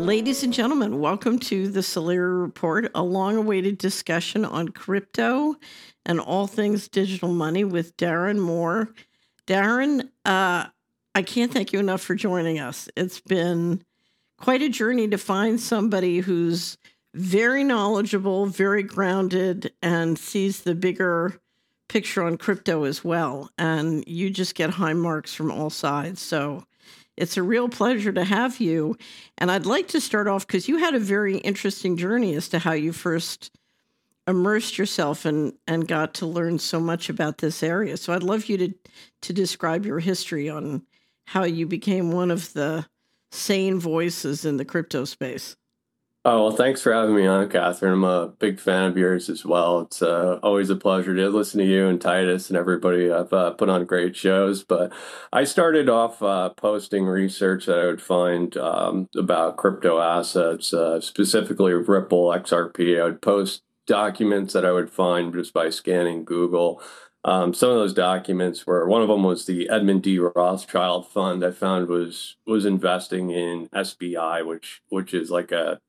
Ladies and gentlemen, welcome to the Solera Report, a long-awaited discussion on crypto and all things digital money with Darren Moore. Darren, I can't thank you enough for joining us. It's been quite a journey to find somebody who's very knowledgeable, very grounded, and sees the bigger picture on crypto as well. And you just get high marks from all sides. So it's a real pleasure to have you. And I'd like to start off because you had a very interesting journey as to how you first immersed yourself and got to learn so much about this area. So I'd love you to describe your history on how you became one of the sane voices in the crypto space. Oh, well, thanks for having me on, Catherine. I'm a big fan of yours as well. It's always a pleasure to listen to you and Titus and everybody. I've put on great shows, but I started off posting research that I would find about crypto assets, specifically Ripple, XRP. I would post documents that I would find just by scanning Google. Some of those documents were, one of them was the Edmund D. Rothschild Fund I found was investing in SBI, which is like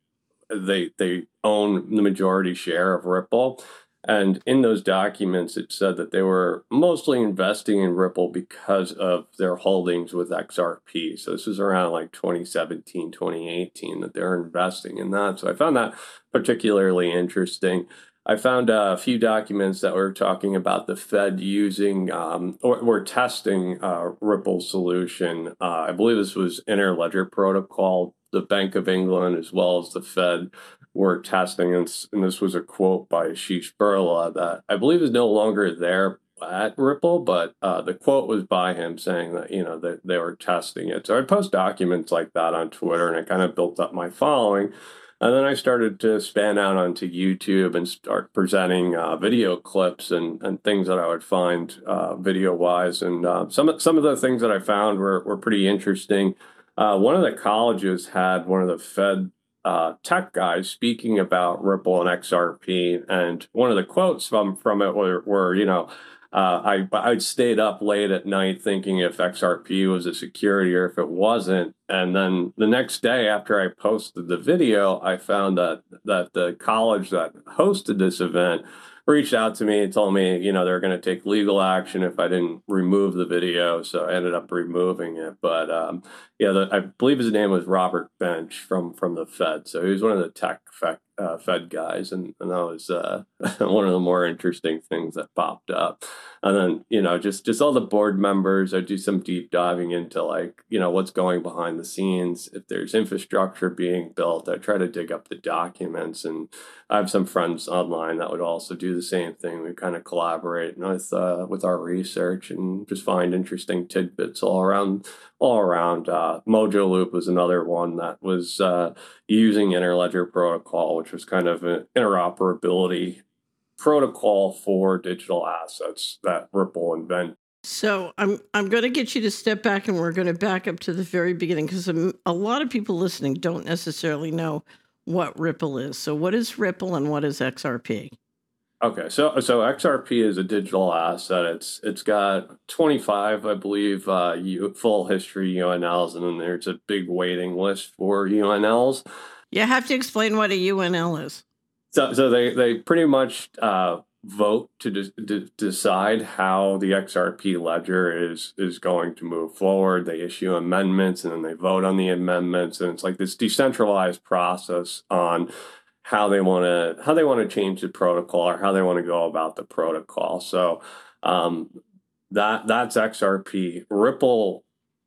they own the majority share of Ripple. And in those documents, it said that they were mostly investing in Ripple because of their holdings with XRP. So this was around like 2017, 2018 that they're investing in that. So I found that particularly interesting. I found a few documents that were talking about the Fed using or testing Ripple solution. I believe this was Interledger Protocol. The Bank of England as well as the Fed were testing, and this was a quote by Ashish Burla that I believe is no longer there at Ripple, but the quote was by him saying that, that they were testing it. So I'd post documents like that on Twitter, and it kind of built up my following. And then I started to span out onto YouTube and start presenting video clips and things that I would find video-wise. And some of the things that I found were pretty interesting. One of the colleges had one of the Fed tech guys speaking about Ripple and XRP, and one of the quotes from it were I stayed up late at night thinking if XRP was a security or if it wasn't, and then the next day after I posted the video, I found that the college that hosted this event reached out to me and told me, they're going to take legal action if I didn't remove the video. So I ended up removing it. But I believe his name was Robert Bench from the Fed. So he was one of the tech Fed guys, and that was one of the more interesting things that popped up. And then just all the board members. I do some deep diving into what's going behind the scenes. If there's infrastructure being built, I try to dig up the documents, and I have some friends online that would also do the same thing. We kind of collaborate with our research and just find interesting tidbits all around. Mojo Loop was another one that was using Interledger Protocol, which was kind of an interoperability protocol for digital assets that Ripple invented. So I'm going to get you to step back, and we're going to back up to the very beginning because a lot of people listening don't necessarily know what Ripple is. So what is Ripple and what is XRP? Okay, so XRP is a digital asset. It's got 25, I believe, full history UNLs, and then there's a big waiting list for UNLs. You have to explain what a UNL is. So they pretty much vote to decide how the XRP ledger is going to move forward. They issue amendments, and then they vote on the amendments, and it's like this decentralized process on how they want to change the protocol or how they want to go about the protocol. So that's XRP. Ripple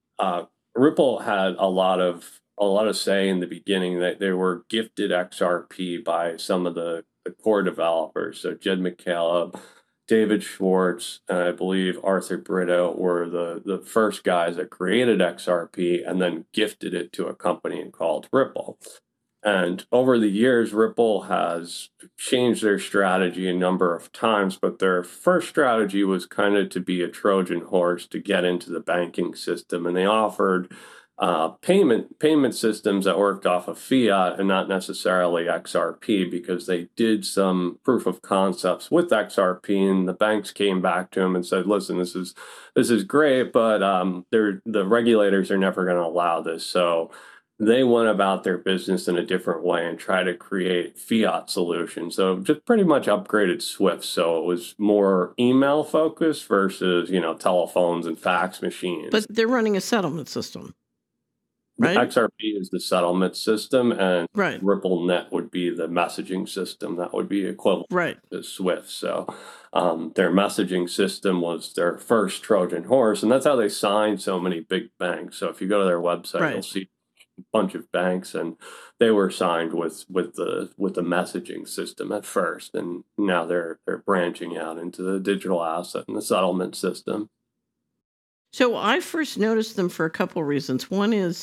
had a lot of say in the beginning. That they were gifted XRP by some of the core developers. So Jed McCaleb, David Schwartz, and I believe Arthur Brito were the first guys that created XRP and then gifted it to a company called Ripple. And over the years, Ripple has changed their strategy a number of times, but their first strategy was kind of to be a Trojan horse to get into the banking system. And they offered payment systems that worked off of fiat and not necessarily XRP, because they did some proof of concepts with XRP, and the banks came back to them and said, listen, this is great, but the regulators are never going to allow this. So they went about their business in a different way and try to create fiat solutions. So just pretty much upgraded Swift. So it was more email focused versus, telephones and fax machines. But they're running a settlement system, right? XRP is the settlement system, and Right. RippleNet would be the messaging system that would be equivalent to Swift. So their messaging system was their first Trojan horse, and that's how they signed so many big banks. So if you go to their website, you'll see bunch of banks, and they were signed with the messaging system at first, and now they're branching out into the digital asset and the settlement system. So I first noticed them for a couple of reasons. One is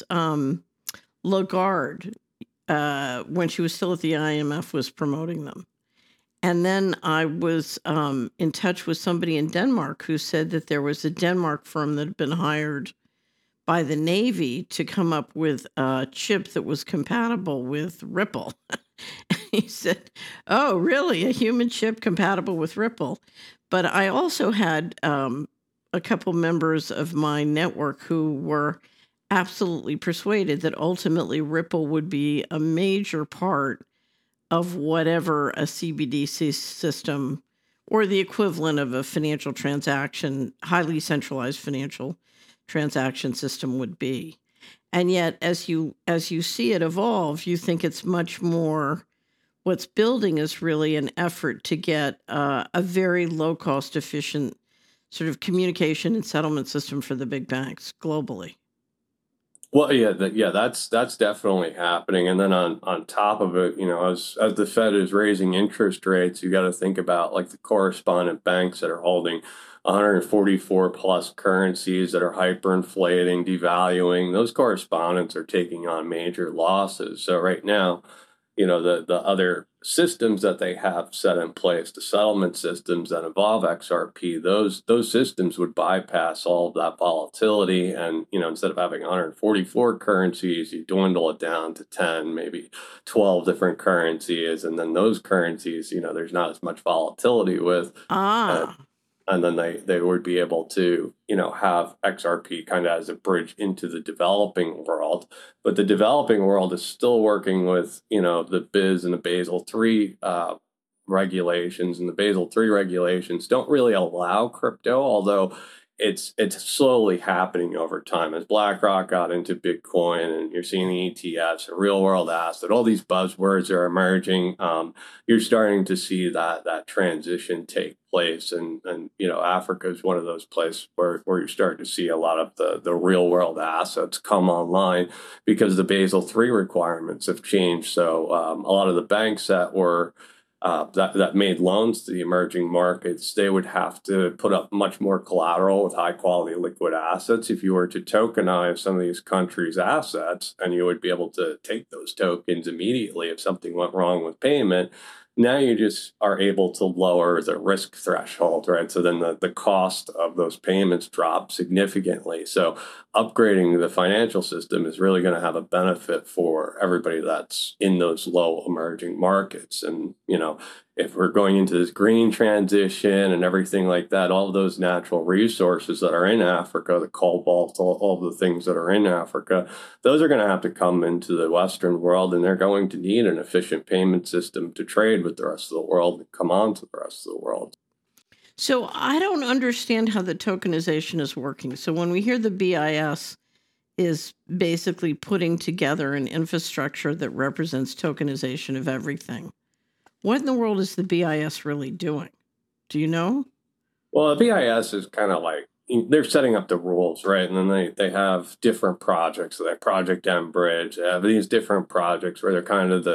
Lagarde, when she was still at the IMF, was promoting them. And then I was in touch with somebody in Denmark who said that there was a Denmark firm that had been hired by the Navy to come up with a chip that was compatible with Ripple. He said, "Oh, really? A human chip compatible with Ripple?" But I also had a couple members of my network who were absolutely persuaded that ultimately Ripple would be a major part of whatever a CBDC system or the equivalent of a financial transaction, highly centralized financial transaction system would be. And yet, as you see it evolve, you think it's much more, what's building is really an effort to get a very low cost, efficient sort of communication and settlement system for the big banks globally. Well, yeah, that's definitely happening. And then on top of it, as the Fed is raising interest rates, you got to think about like the correspondent banks that are holding 144 plus currencies that are hyperinflating, devaluing. Those correspondents are taking on major losses. So right now, the other systems that they have set in place, the settlement systems that involve XRP, those systems would bypass all of that volatility. And, instead of having 144 currencies, you dwindle it down to 10, maybe 12 different currencies. And then those currencies, there's not as much volatility with. And then they would be able to, have XRP kind of as a bridge into the developing world. But the developing world is still working with, the BIS and the Basel III regulations. And the Basel III regulations don't really allow crypto, although it's slowly happening over time. As BlackRock got into Bitcoin, and you're seeing the ETFs, a real world asset, all these buzzwords are emerging. You're starting to see that transition take place, and Africa is one of those places where you're starting to see a lot of the real world assets come online because the Basel III requirements have changed. So a lot of the banks that were that made loans to the emerging markets, they would have to put up much more collateral with high quality liquid assets if you were to tokenize some of these countries' assets, and you would be able to take those tokens immediately if something went wrong with payment. Now you just are able to lower the risk threshold, right? So then the cost of those payments drop significantly. So upgrading the financial system is really going to have a benefit for everybody that's in those low emerging markets. And, if we're going into this green transition and everything like that, all of those natural resources that are in Africa, the cobalt, all the things that are in Africa, those are going to have to come into the Western world, and they're going to need an efficient payment system to trade with the rest of the world and come on to the rest of the world. So I don't understand how the tokenization is working. So when we hear the BIS is basically putting together an infrastructure that represents tokenization of everything, what in the world is the BIS really doing? Do you know? Well, the BIS is kind of like, they're setting up the rules, right? And then they have different projects. So they have Project Enbridge. They have these different projects where they're kind of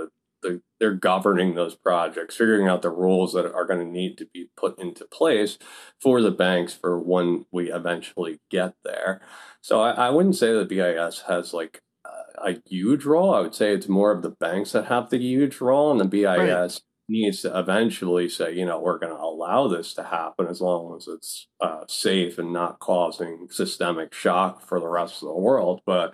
they're governing those projects, figuring out the rules that are going to need to be put into place for the banks for when we eventually get there. So I wouldn't say the BIS has like a huge role. I would say it's more of the banks that have the huge role, and the BIS needs to eventually say, we're going to allow this to happen as long as it's safe and not causing systemic shock for the rest of the world. But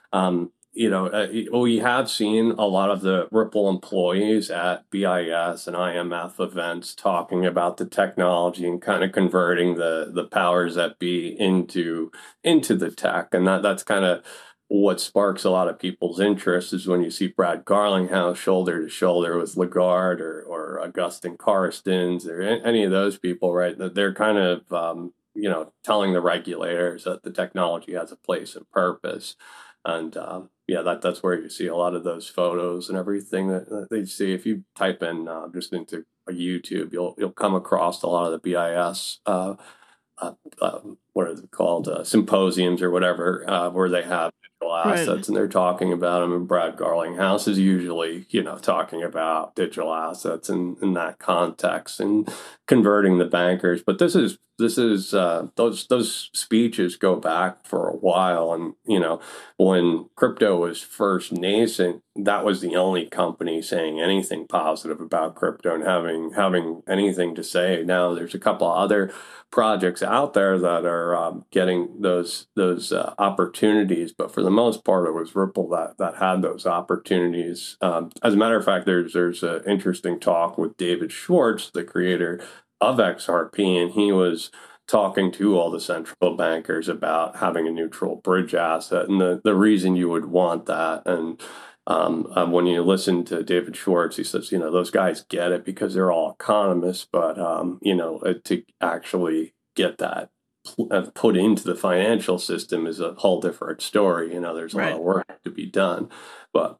we have seen a lot of the Ripple employees at BIS and IMF events talking about the technology and kind of converting the powers that be into the tech, and that's kind of what sparks a lot of people's interest is when you see Brad Garlinghouse shoulder to shoulder with Lagarde or Augustin Carstens or any of those people, right? That they're kind of telling the regulators that the technology has a place and purpose, and yeah, that's where you see a lot of those photos and everything that they see. If you type in just into YouTube, you'll come across a lot of the BIS. What is it called? Symposiums or whatever, where they have digital Right. assets and they're talking about them. And Brad Garlinghouse is usually, talking about digital assets in that context and converting the bankers. But this is those speeches go back for a while, and when crypto was first nascent, that was the only company saying anything positive about crypto and having anything to say. Now there's a couple other projects out there that are getting those opportunities, but for the most part, it was Ripple that had those opportunities. As a matter of fact, there's an interesting talk with David Schwartz, the creator of XRP, and he was talking to all the central bankers about having a neutral bridge asset and the reason you would want that. And when you listen to David Schwartz, he says, those guys get it because they're all economists, but, to actually get that put into the financial system is a whole different story. There's a lot Right. of work to be done, but,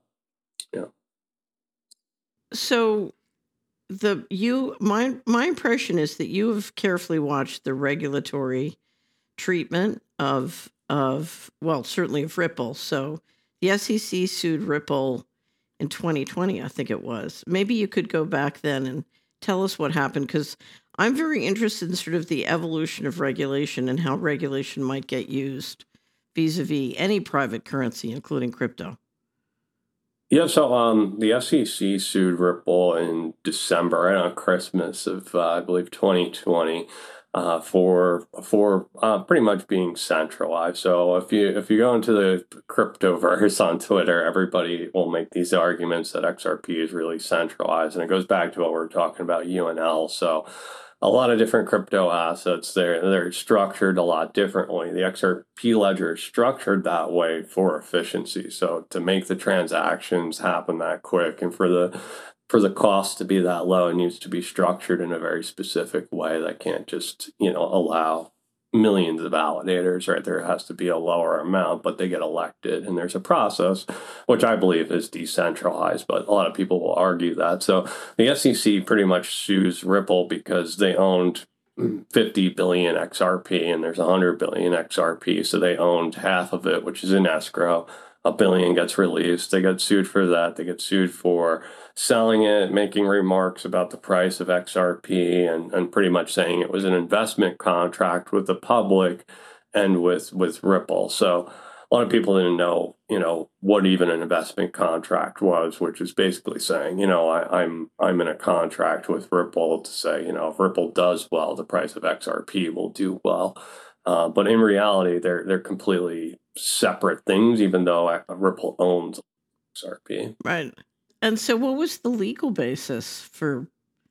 So my impression is that you have carefully watched the regulatory treatment of well, certainly of Ripple. So the SEC sued Ripple in 2020, I think it was. Maybe you could go back then and tell us what happened, because I'm very interested in sort of the evolution of regulation and how regulation might get used vis-a-vis any private currency, including crypto. Yeah, so the SEC sued Ripple in December, right on Christmas of I believe 2020, for pretty much being centralized. So if you go into the cryptoverse on Twitter, everybody will make these arguments that XRP is really centralized, and it goes back to what we are talking about UNL. So a lot of different crypto assets. They're structured a lot differently. The XRP ledger is structured that way for efficiency. So to make the transactions happen that quick and for the cost to be that low, it needs to be structured in a very specific way that can't just, allow millions of validators, right? There has to be a lower amount, but they get elected and there's a process, which I believe is decentralized, but a lot of people will argue that. So the SEC pretty much sues Ripple because they owned 50 billion XRP and there's 100 billion XRP. So they owned half of it, which is in escrow. A billion gets released. They get sued for that. They get sued for selling it, making remarks about the price of XRP, and pretty much saying it was an investment contract with the public and with Ripple. So a lot of people didn't know, what even an investment contract was, which is basically saying, I'm in a contract with Ripple to say, if Ripple does well, the price of XRP will do well. But in reality, they're completely separate things, even though Ripple owns XRP. Right. And so what was the legal basis for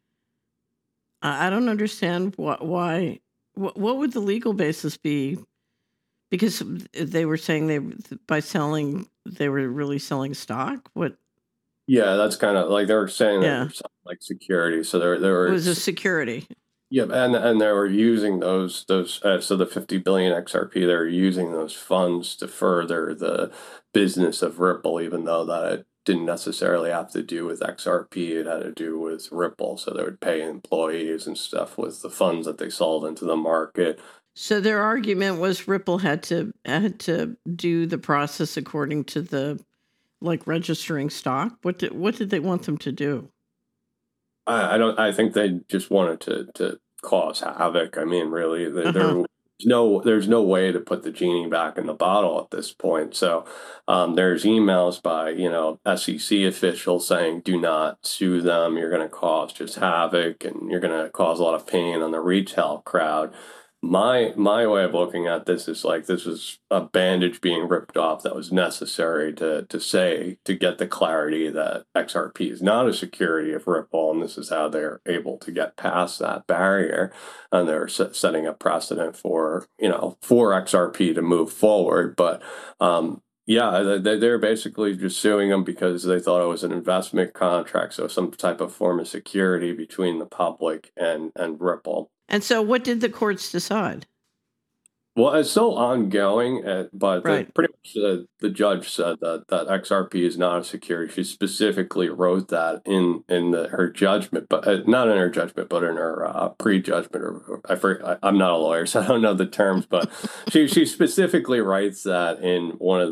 I don't understand why what would the legal basis be? Because they were saying by selling they were really selling stock. What? Yeah, that's kind of like they were saying that Yeah, there's something like security. So there it were was a security. yeah, and they were using those so the 50 billion XRP, they were using those funds to further the business of Ripple, even though that it didn't necessarily have to do with XRP, it had to do with Ripple. So they would pay employees and stuff with the funds that they sold into the market. So their argument was Ripple had to do the process according to the like registering stock. What did they want them to do? I don't. I think they just wanted to cause havoc. I mean, really, Uh-huh. there's no way to put the genie back in the bottle at this point. So there's emails by SEC officials saying, "Do not sue them. You're going to cause just havoc, and you're going to cause a lot of pain on the retail crowd." My way of looking at this is like this was a bandage being ripped off that was necessary to say to get the clarity that XRP is not a security of Ripple, and this is how they're able to get past that barrier, and they're setting a precedent for for XRP to move forward. But Yeah, they're basically just suing them because they thought it was an investment contract, so some type of form of security between the public and Ripple. And so, what did the courts decide? Well, it's still ongoing, but Right. pretty much the judge said that XRP is not a security. She specifically wrote that in her judgment, but not in her judgment, but in her prejudgment. Or I'm not a lawyer, so I don't know the terms, but she specifically writes that in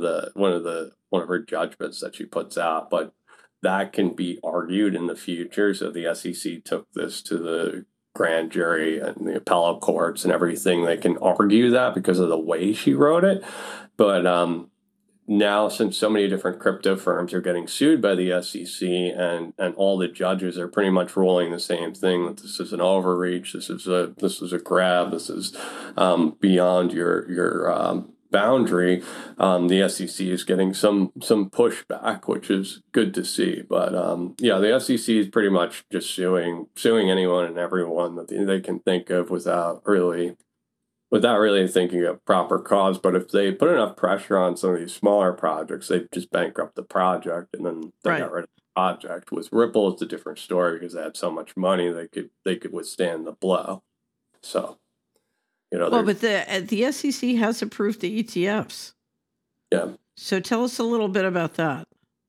one of her judgments that she puts out. But that can be argued in the future. So the SEC took this to the grand jury and the appellate courts and everything. They can argue that because of the way she wrote it. But now, since so many different crypto firms are getting sued by the SEC and all the judges are pretty much ruling the same thing, that this is an overreach, this is a grab, this is beyond your boundary, the SEC is getting some pushback, which is good to see. But yeah, the SEC is pretty much just suing anyone and everyone that they can think of without really thinking of proper cause. But if they put enough pressure on some of these smaller projects, they just bankrupt the project and then they got rid of the project. With Ripple, it's a different story because they had so much money they could withstand the blow. So. Well, but the SEC has approved the ETFs. Yeah. So tell us a little bit about that.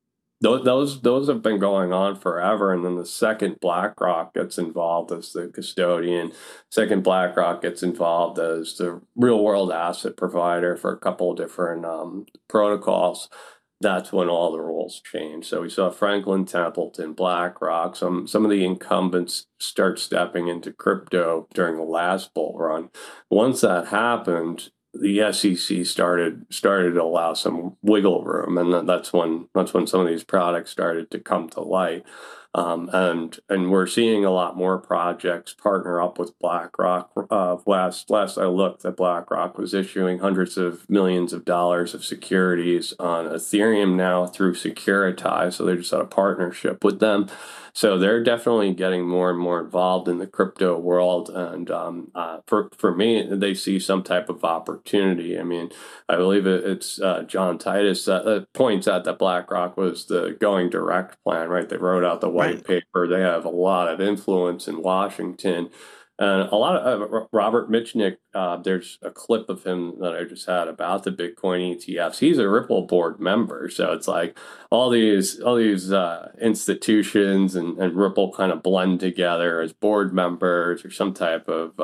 Those have been going on forever, and then the second BlackRock gets involved as the custodian. Second BlackRock gets involved as the real world asset provider for a couple of different protocols. That's when all the rules change. So we saw Franklin Templeton, BlackRock, some of the incumbents start stepping into crypto during the last bull run. Once that happened, the SEC started to allow some wiggle room, and that's when some of these products started to come to light. And we're seeing a lot more projects partner up with BlackRock. Last I looked, that BlackRock was issuing hundreds of millions of dollars of securities on Ethereum now through Securitize. So they just had a partnership with them. So they're definitely getting more and more involved in the crypto world. And for me, they see some type of opportunity. I mean, I believe it's John Titus that points out that BlackRock was the going direct plan, right? They wrote out the white paper. They have a lot of influence in Washington. And a lot of Robert Mitchnick, there's a clip of him that I just had about the Bitcoin ETFs. He's a Ripple board member. So it's like all these institutions and Ripple kind of blend together as board members or some type of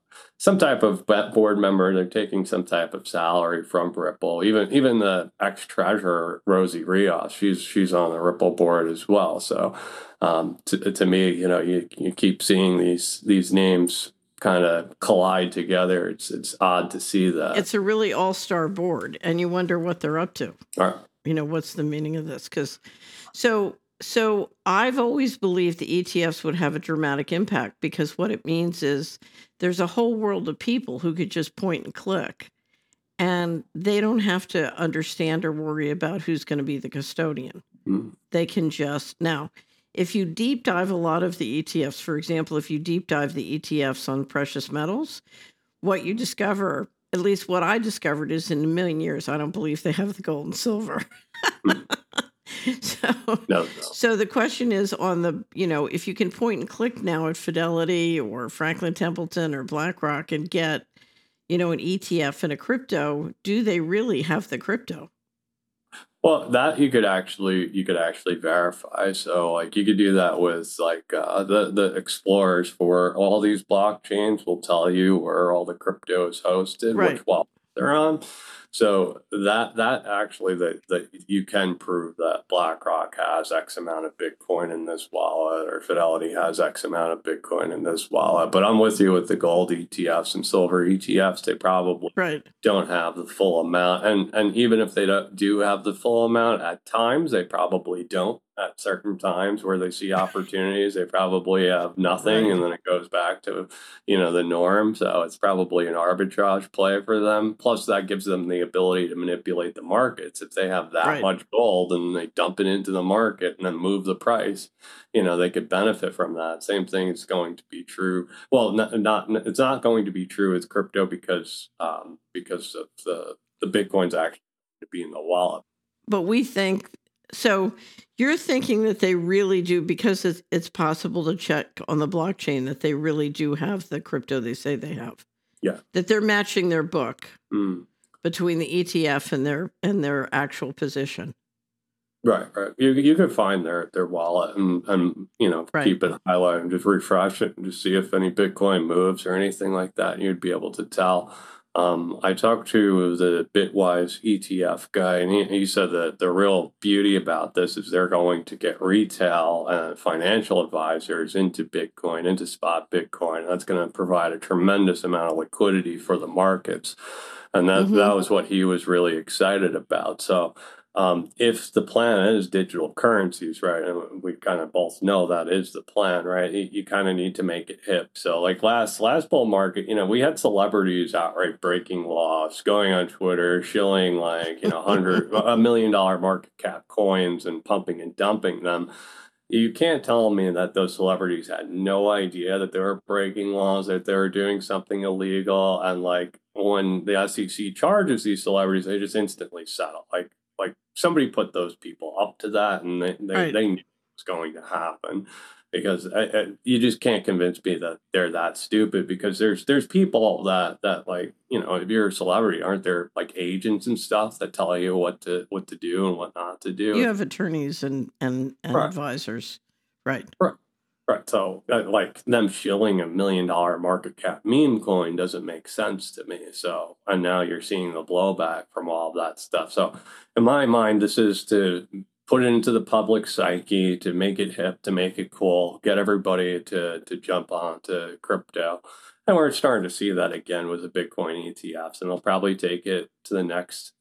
board member. They're taking some type of salary from Ripple. Even the ex-treasurer, Rosie Rios, she's on the Ripple board as well. So to me, you keep seeing these names kind of collide together. It's odd to see that. It's a really all-star board, and you wonder what they're up to. Right. What's the meaning of this? So I've always believed the ETFs would have a dramatic impact, because what it means is there's a whole world of people who could just point and click, and they don't have to understand or worry about who's going to be the custodian. Mm-hmm. They can just now. If you deep dive a lot of the ETFs, for example, if you deep dive the ETFs on precious metals, what you discover, at least what I discovered, is in a million years, I don't believe they have the gold and silver. So the question is on the, if you can point and click now at Fidelity or Franklin Templeton or BlackRock and get, an ETF and a crypto, do they really have the crypto? Well, that you could actually verify. So like you could do that with like the explorers for all these blockchains will tell you where all the crypto is hosted, which wallet they're on. So that actually that you can prove that BlackRock has X amount of Bitcoin in this wallet, or Fidelity has X amount of Bitcoin in this wallet. But I'm with you with the gold ETFs and silver ETFs. They probably don't have the full amount. And even if they do have the full amount, at times they probably don't. At certain times where they see opportunities, they probably have nothing, and then it goes back to, the norm. So it's probably an arbitrage play for them. Plus, that gives them the ability to manipulate the markets. If they have that much gold and they dump it into the market and then move the price, they could benefit from that. Same thing is going to be true. Well, it's not going to be true with crypto because of the Bitcoin's actually to be in the wallet. but we think so. You're thinking that they really do, because it's possible to check on the blockchain that they really do have the crypto they say they have. Yeah. That they're matching their book between the ETF and their actual position. Right. You can find their wallet and keep it highlighted and just refresh it and just see if any Bitcoin moves or anything like that. You'd be able to tell. I talked to the Bitwise ETF guy, and he said that the real beauty about this is they're going to get retail and financial advisors into Bitcoin, into spot Bitcoin. That's going to provide a tremendous amount of liquidity for the markets. And that was what he was really excited about. So if the plan is digital currencies, right, and we kind of both know that is the plan, right, you kind of need to make it hip. So like last bull market, we had celebrities outright breaking laws, going on Twitter, shilling like, $1 million market cap coins and pumping and dumping them. You can't tell me that those celebrities had no idea that they were breaking laws, that they were doing something illegal. And like when the SEC charges these celebrities, they just instantly settle. Like somebody put those people up to that, and they knew it was going to happen, because you just can't convince me that they're that stupid, because there's people that like, if you're a celebrity, aren't there like agents and stuff that tell you what to do and what not to do? You have attorneys and advisors, right? Right. So like them shilling $1 million market cap meme coin doesn't make sense to me. So, and now you're seeing the blowback from all of that stuff. So in my mind, this is to put it into the public psyche, to make it hip, to make it cool, get everybody to jump onto crypto. And we're starting to see that again with the Bitcoin ETFs, and they'll probably take it to the next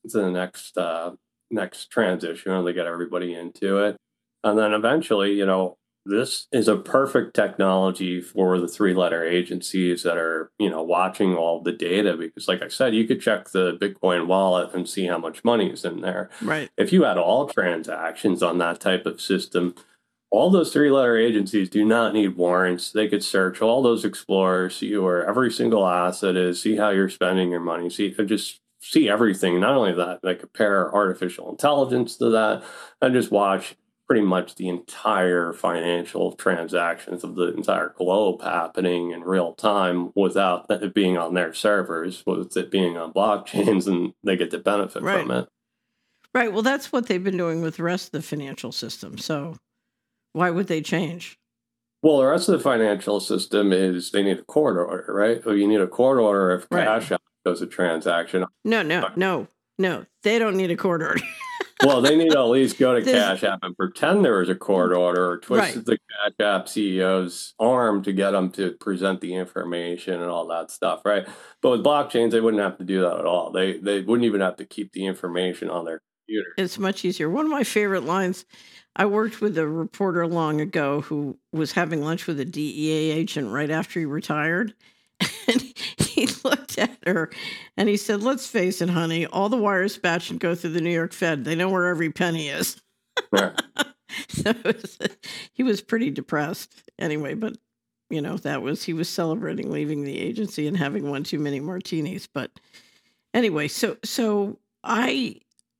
transition, and they get everybody into it. And then eventually, this is a perfect technology for the 3-letter agencies that are, watching all the data, because like I said, you could check the Bitcoin wallet and see how much money is in there. Right. If you had all transactions on that type of system, all those 3-letter agencies do not need warrants. They could search all those explorers, see where every single asset is, see how you're spending your money, see everything. Not only that, they compare artificial intelligence to that and just watch pretty much the entire financial transactions of the entire globe happening in real time without it being on their servers, with it being on blockchains, and they get to benefit from it. Right. Well, that's what they've been doing with the rest of the financial system. So why would they change? Well, the rest of the financial system is they need a court order, right? Or you need a court order if Cash App does a transaction. No. They don't need a court order. Well, they need to at least go to Cash App and pretend there was a court order, or twist the Cash App CEO's arm to get them to present the information and all that stuff, right? But with blockchains, they wouldn't have to do that at all. They wouldn't even have to keep the information on their computer. It's much easier. One of my favorite lines, I worked with a reporter long ago who was having lunch with a DEA agent right after he retired. And he looked at her and he said, "Let's face it, honey, all the wires batch and go through the New York Fed. They know where every penny is." Yeah. So he was pretty depressed anyway, but he was celebrating leaving the agency and having one too many martinis. But anyway, so I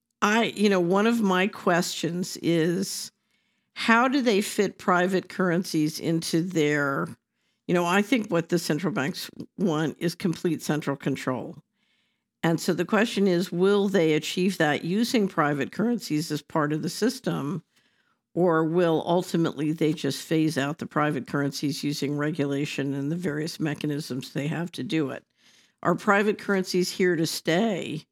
one of my questions is, how do they fit private currencies into their, I think what the central banks want is complete central control. And so the question is, will they achieve that using private currencies as part of the system, or will ultimately they just phase out the private currencies using regulation and the various mechanisms they have to do it? Are private currencies here to stay,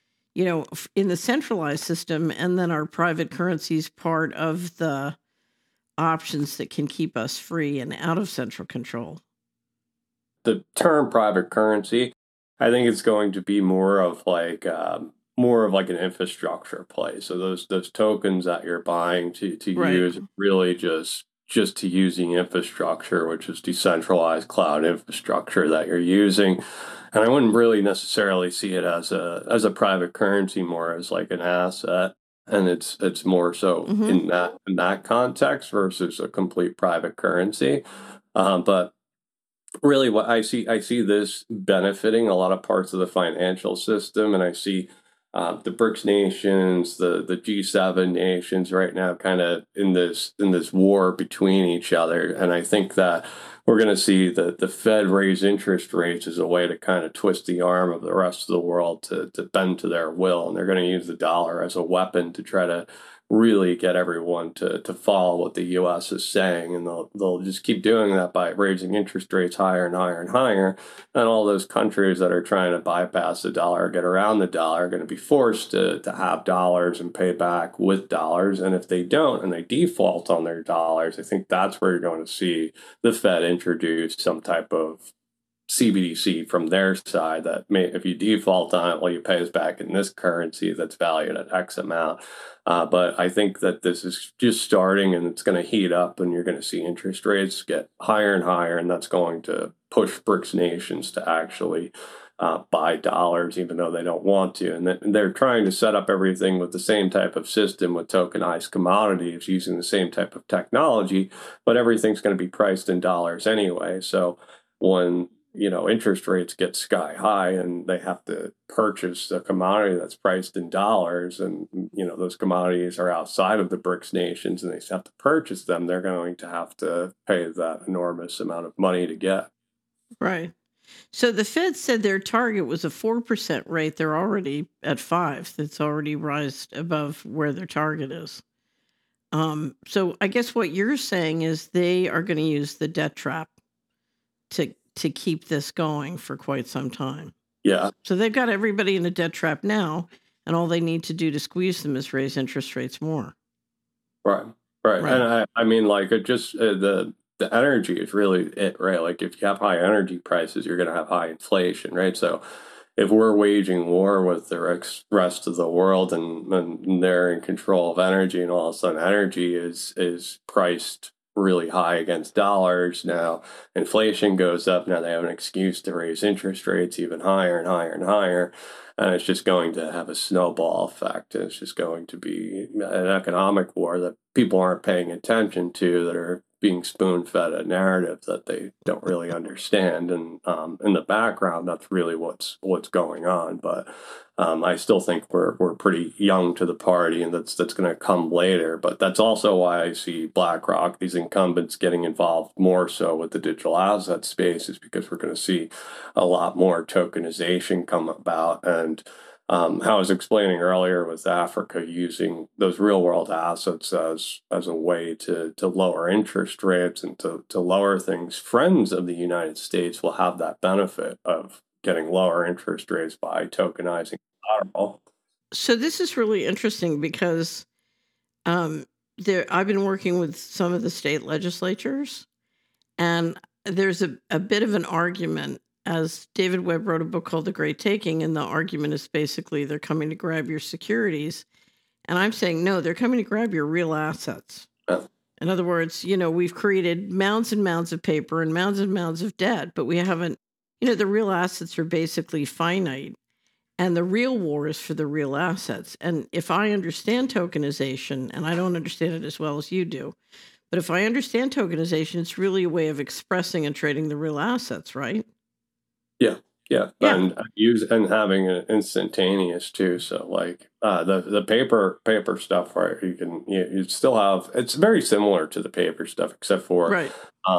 in the centralized system, and then are private currencies part of the options that can keep us free and out of central control? The term private currency, I think it's going to be more of like an infrastructure play. So those tokens that you're buying to use, really just to use the infrastructure, which is decentralized cloud infrastructure that you're using. And I wouldn't really necessarily see it as a private currency, more as like an asset. And it's more so in that context versus a complete private currency. But really, what I see this benefiting a lot of parts of the financial system, and I see the BRICS nations, the G7 nations right now, kind of in this war between each other. And I think that we're going to see the Fed raise interest rates as a way to kind of twist the arm of the rest of the world to bend to their will. And they're going to use the dollar as a weapon to try to really get everyone to follow what the U.S. is saying, and they'll just keep doing that by raising interest rates higher and higher and higher. And all those countries that are trying to bypass the dollar or get around the dollar are going to be forced to have dollars and pay back with dollars. And if they don't and they default on their dollars, I think that's where you're going to see the Fed introduce some type of CBDC from their side that if you default on it, well, you pay us back in this currency that's valued at X amount. But I think that this is just starting and it's going to heat up, and you're going to see interest rates get higher and higher, and that's going to push BRICS nations to actually buy dollars, even though they don't want to. And they're trying to set up everything with the same type of system with tokenized commodities using the same type of technology, but everything's going to be priced in dollars anyway. So when interest rates get sky high and they have to purchase a commodity that's priced in dollars, and, those commodities are outside of the BRICS nations and they have to purchase them, they're going to have to pay that enormous amount of money to get. Right. So the Fed said their target was a 4% rate. They're already at 5%. That's already rised above where their target is. So I guess what you're saying is they are going to use the debt trap to keep this going for quite some time. Yeah. So they've got everybody in a debt trap now, and all they need to do to squeeze them is raise interest rates more. Right. And I mean, like, it just the energy is really it, right? Like, if you have high energy prices, you're going to have high inflation, right? So if we're waging war with the rest of the world and they're in control of energy, and all of a sudden energy is priced really high against dollars, now inflation goes up, now they have an excuse to raise interest rates even higher and higher and higher, and it's just going to have a snowball effect. It's just going to be an economic war that people aren't paying attention to, that are being spoon-fed a narrative that they don't really understand, and in the background, that's really what's going on. But I still think we're pretty young to the party, and that's going to come later. But that's also why I see BlackRock, these incumbents, getting involved more so with the digital asset space, is because we're going to see a lot more tokenization come about. And how I was explaining earlier with Africa using those real world assets as a way to lower interest rates and to lower things. Friends of the United States will have that benefit of getting lower interest rates by tokenizing collateral. So this is really interesting because I've been working with some of the state legislatures, and there's a bit of an argument, as David Webb wrote a book called The Great Taking, and the argument is basically they're coming to grab your securities. And I'm saying, no, they're coming to grab your real assets. Oh. In other words, we've created mounds and mounds of paper and mounds of debt, but we haven't, the real assets are basically finite. And the real war is for the real assets. And if I understand tokenization, and I don't understand it as well as you do, but if I understand tokenization, it's really a way of expressing and trading the real assets, right? Yeah. And having it instantaneous too. So like the paper stuff, right? You still have, it's very similar to the paper stuff, except for right.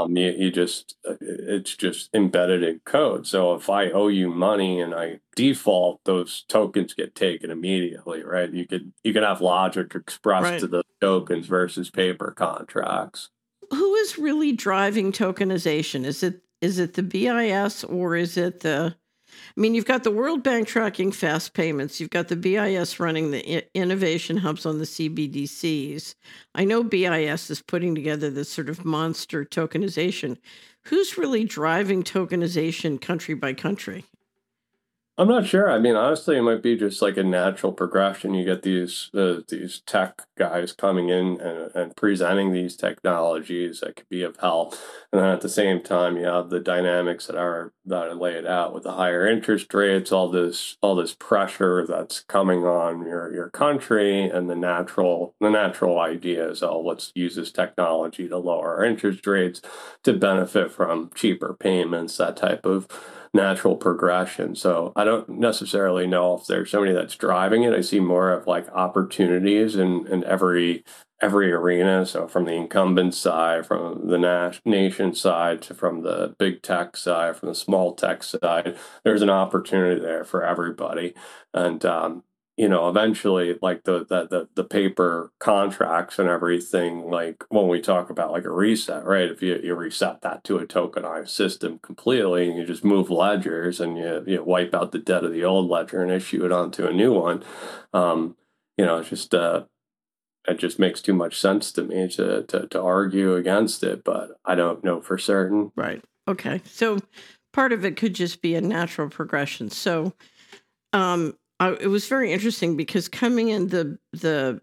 It's just embedded in code. So if I owe you money and I default, those tokens get taken immediately, right? You could have logic expressed to the tokens versus paper contracts. Who is really driving tokenization? Is it the BIS, or is it you've got the World Bank tracking fast payments. You've got the BIS running the innovation hubs on the CBDCs. I know BIS is putting together this sort of monster tokenization. Who's really driving tokenization country by country? I'm not sure. I mean, honestly, it might be just like a natural progression. You get these tech guys coming in and presenting these technologies that could be of help, and then at the same time, you have the dynamics that are laid out with the higher interest rates, all this pressure that's coming on your country, and the natural idea is, oh, let's use this technology to lower our interest rates to benefit from cheaper payments, that type of natural progression. So I don't necessarily know if there's somebody that's driving it. I see more of like opportunities in every arena. So from the incumbent side, from the nation side, to from the big tech side, from the small tech side, there's an opportunity there for everybody. And eventually, like the paper contracts and everything, like when we talk about like a reset, right? If you reset that to a tokenized system completely, and you just move ledgers and you wipe out the debt of the old ledger and issue it onto a new one, it's just it just makes too much sense to me to argue against it, but I don't know for certain. Right. Okay. So part of it could just be a natural progression. So it was very interesting because coming in the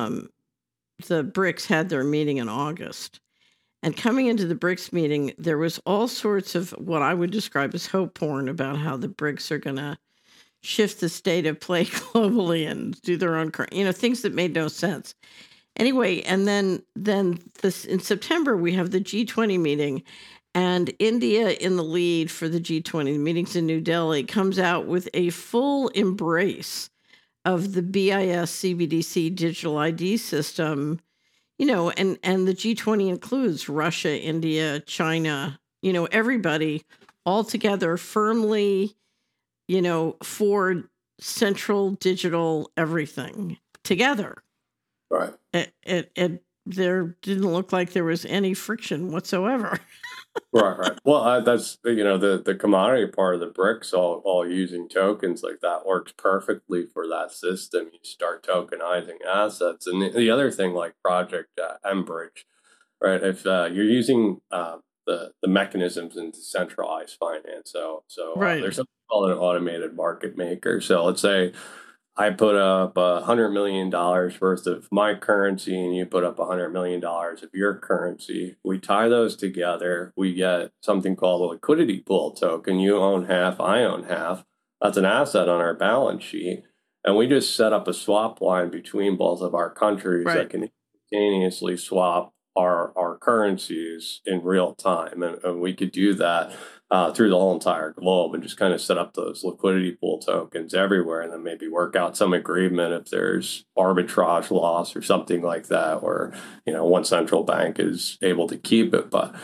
BRICS had their meeting in August. And coming into the BRICS meeting, there was all sorts of what I would describe as hope porn about how the BRICS are going to shift the state of play globally and do their own, things that made no sense. Anyway, and then this in September, we have the G20 meeting, and India in the lead for the G20 meetings in New Delhi comes out with a full embrace of the BIS CBDC digital ID system, and the G20 includes Russia, India, China, everybody all together firmly, for central digital everything together. Right. It there didn't look like there was any friction whatsoever. Right. Well, that's the commodity part of the BRICS, all using tokens like that works perfectly for that system. You start tokenizing assets, and the other thing, like Project Enbridge, right? If you're using the mechanisms in decentralized finance, so Right. there's something called an automated market maker. So let's say I put up $100 million worth of my currency and you put up $100 million of your currency. We tie those together. We get something called a liquidity pool token. You own half, I own half. That's an asset on our balance sheet. And we just set up a swap line between both of our countries that can instantaneously swap our currencies in real time. And we could do that through the whole entire globe and just kind of set up those liquidity pool tokens everywhere, and then maybe work out some agreement if there's arbitrage loss or something like that, or one central bank is able to keep it. But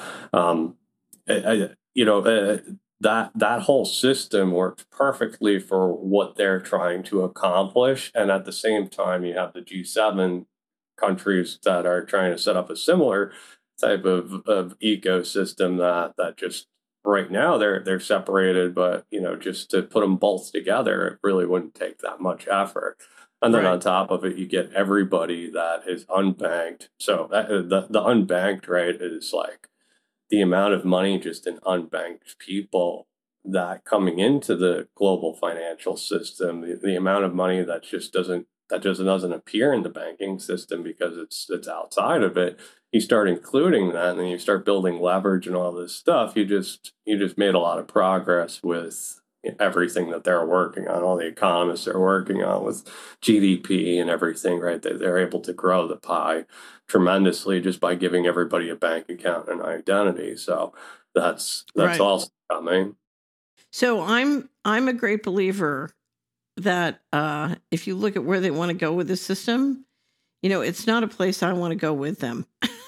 that whole system works perfectly for what they're trying to accomplish, and at the same time, you have the G7 countries that are trying to set up a similar type of ecosystem that just right now they're separated, but just to put them both together, it really wouldn't take that much effort. And then on top of it, you get everybody that is unbanked. So the unbanked, right, is like the amount of money just in unbanked people that coming into the global financial system, the amount of money that just doesn't appear in the banking system because it's outside of it. You start including that, and then you start building leverage and all this stuff. You just made a lot of progress with everything that they're working on. All the economists are working on with GDP and everything, right? They're able to grow the pie tremendously just by giving everybody a bank account and identity. So that's also coming. So I'm a great believer that if you look at where they want to go with the system, it's not a place I want to go with them.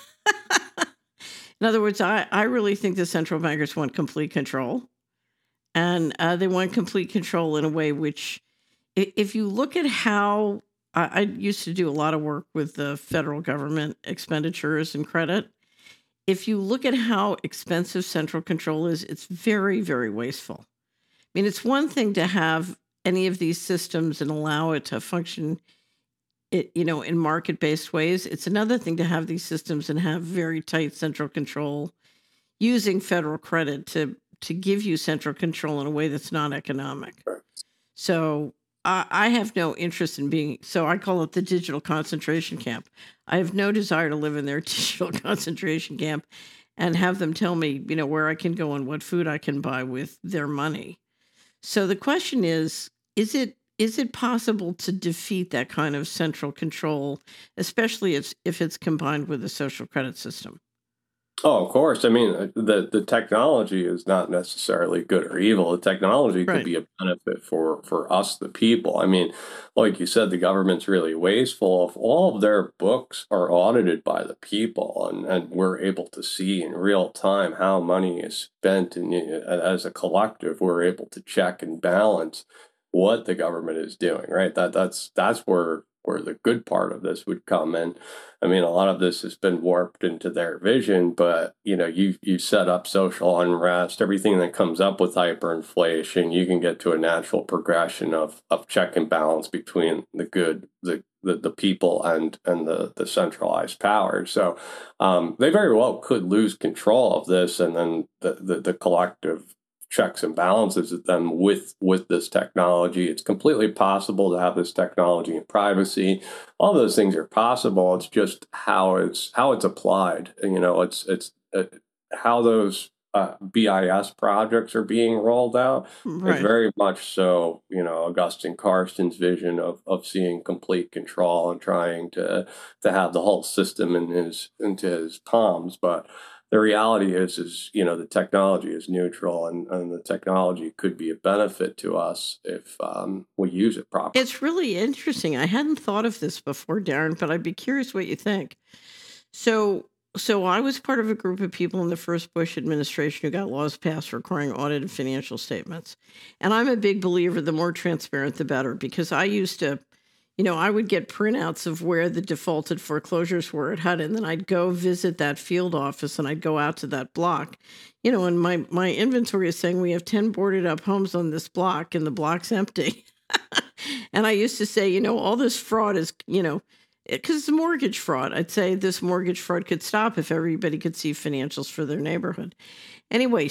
In other words, I really think the central bankers want complete control. And they want complete control in a way which, if you look at how, I used to do a lot of work with the federal government expenditures and credit. If you look at how expensive central control is, it's very, very wasteful. I mean, it's one thing to have any of these systems and allow it to function, in market-based ways. It's another thing to have these systems and have very tight central control using federal credit to give you central control in a way that's not economic. So I have no interest in being, so I call it the digital concentration camp. I have no desire to live in their digital concentration camp and have them tell me, where I can go and what food I can buy with their money. So the question is it possible to defeat that kind of central control, especially if it's combined with a social credit system? Oh, of course. I mean, the technology is not necessarily good or evil. The technology could Right. be a benefit for us, the people. I mean, like you said, the government's really wasteful. If all of their books are audited by the people, and we're able to see in real time how money is spent, and as a collective, we're able to check and balance what the government is doing, right? That's where the good part of this would come in. I mean, a lot of this has been warped into their vision, but you set up social unrest, everything that comes up with hyperinflation, you can get to a natural progression of check and balance between the good, the people and the centralized power. So they very well could lose control of this, and then the collective checks and balances of them with this technology. It's completely possible to have this technology in privacy. All those things are possible. It's just how it's applied. It's how those BIS projects are being rolled out is Right. very much so. Augustine Karsten's vision of seeing complete control and trying to have the whole system into his palms, but the reality is the technology is neutral, and the technology could be a benefit to us if we use it properly. It's really interesting. I hadn't thought of this before, Darren, but I'd be curious what you think. So, so I was part of a group of people in the first Bush administration who got laws passed requiring audited financial statements. And I'm a big believer the more transparent, the better, because I used to, I would get printouts of where the defaulted foreclosures were at HUD, and then I'd go visit that field office and I'd go out to that block, and my inventory is saying we have 10 boarded up homes on this block and the block's empty. And I used to say, all this fraud is, because it's a mortgage fraud. I'd say this mortgage fraud could stop if everybody could see financials for their neighborhood. Anyway,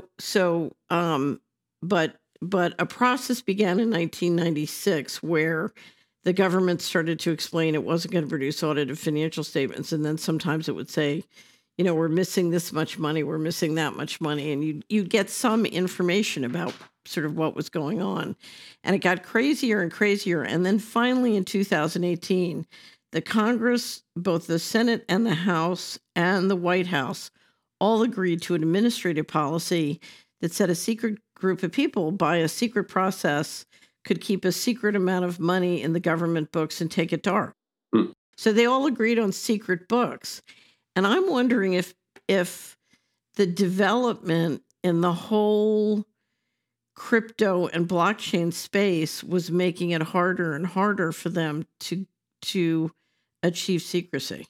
but a process began in 1996 where the government started to explain it wasn't going to produce audited financial statements, and then sometimes it would say, we're missing this much money, we're missing that much money, and you get some information about sort of what was going on. And it got crazier and crazier. And then finally in 2018, the Congress, both the Senate and the House and the White House, all agreed to an administrative policy that said a secret group of people by a secret process could keep a secret amount of money in the government books and take it dark. Hmm. So they all agreed on secret books. And I'm wondering if the development in the whole crypto and blockchain space was making it harder and harder for them to achieve secrecy.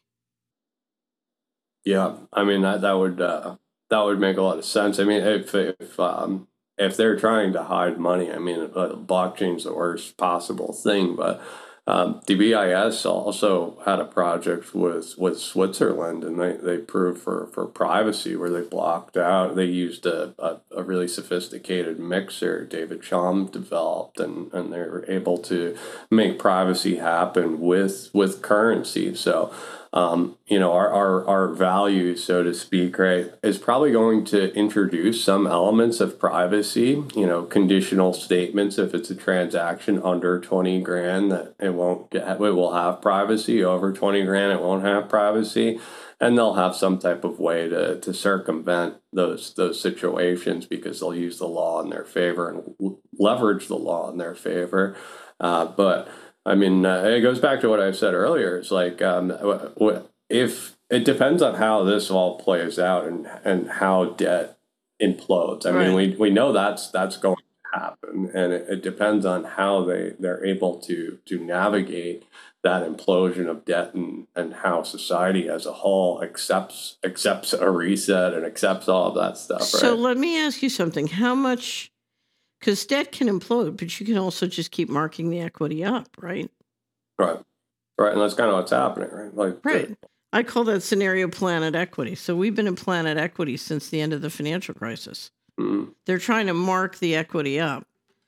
Yeah, I mean that would make a lot of sense. I mean, if they're trying to hide money, I mean, blockchain's the worst possible thing. But the BIS also had a project with Switzerland, and they proved for privacy where they blocked out. They used a really sophisticated mixer David Chaum developed, and they were able to make privacy happen with currency. So our value, so to speak, right, is probably going to introduce some elements of privacy, conditional statements. If it's a transaction under 20 grand, that it will have privacy. Over 20 grand, it won't have privacy. And they'll have some type of way to circumvent those situations because they'll use the law in their favor and leverage the law in their favor. But I mean, it goes back to what I said earlier. It's like if it depends on how this all plays out and how debt implodes. I mean, Right. we know that's going to happen, and it depends on how they're able to navigate that implosion of debt and how society as a whole accepts a reset and accepts all of that stuff, So right? let me ask you something. How much, because debt can implode, but you can also just keep marking the equity up, right? Right, right, and that's kind of what's happening, right? Like Right. I call that scenario planet equity. So we've been in planet equity since the end of the financial crisis. mm, They're trying to mark the equity up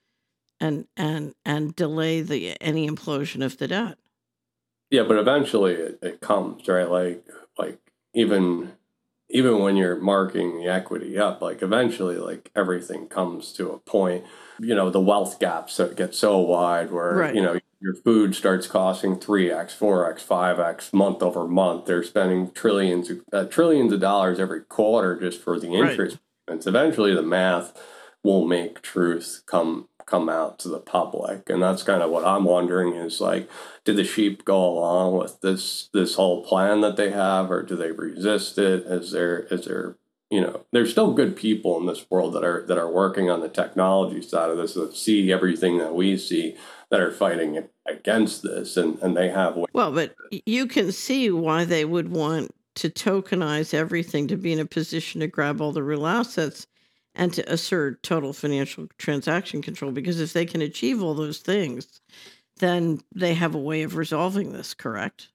and delay any implosion of the debt. yeah, but eventually it comes, right? Like even even when you're marking the equity up, like eventually, like everything comes to a point, the wealth gaps that get so wide where, Right. your food starts costing 3x, 4x, 5x month over month. They're spending trillions of dollars every quarter just for the Right. interest payments. Eventually the math will make truth come out to the public. And that's kind of what I'm wondering is like, did the sheep go along with this whole plan that they have, or do they resist it? Is there there's still good people in this world that are working on the technology side of this, that see everything that we see, that are fighting against this, and they have. Well, but you can see why they would want to tokenize everything to be in a position to grab all the real assets and to assert total financial transaction control. Because if they can achieve all those things, then they have a way of resolving this, correct?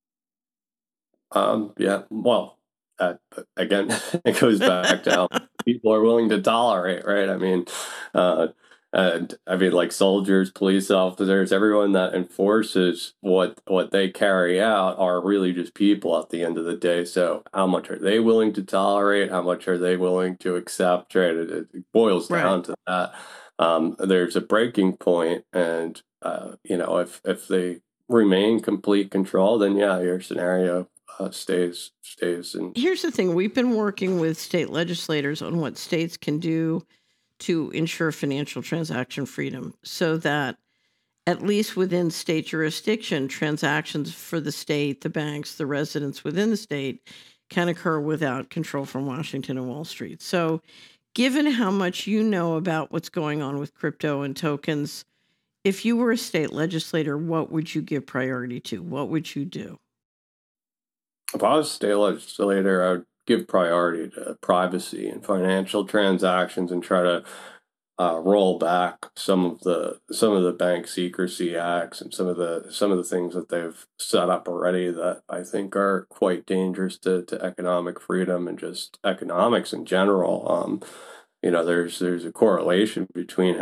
Yeah. Well, again, it goes back to how people are willing to tolerate, right? And I mean, like soldiers, police officers, everyone that enforces what they carry out are really just people at the end of the day. So, how much are they willing to tolerate? How much are they willing to accept? Right? It boils Right. down to that. There's a breaking point, and if they remain complete control, then yeah, your scenario stays. And Here's the thing. We've been working with state legislators on what states can do to ensure financial transaction freedom so that at least within state jurisdiction, transactions for the state, the banks, the residents within the state can occur without control from Washington and Wall Street. So, given how much you know about what's going on with crypto and tokens, if you were a state legislator, what would you give priority to? What would you do? if I was a state legislator, I would give priority to privacy and financial transactions, and try to roll back some of the bank secrecy acts and some of the things that they've set up already that I think are quite dangerous to economic freedom and just economics in general. There's a correlation between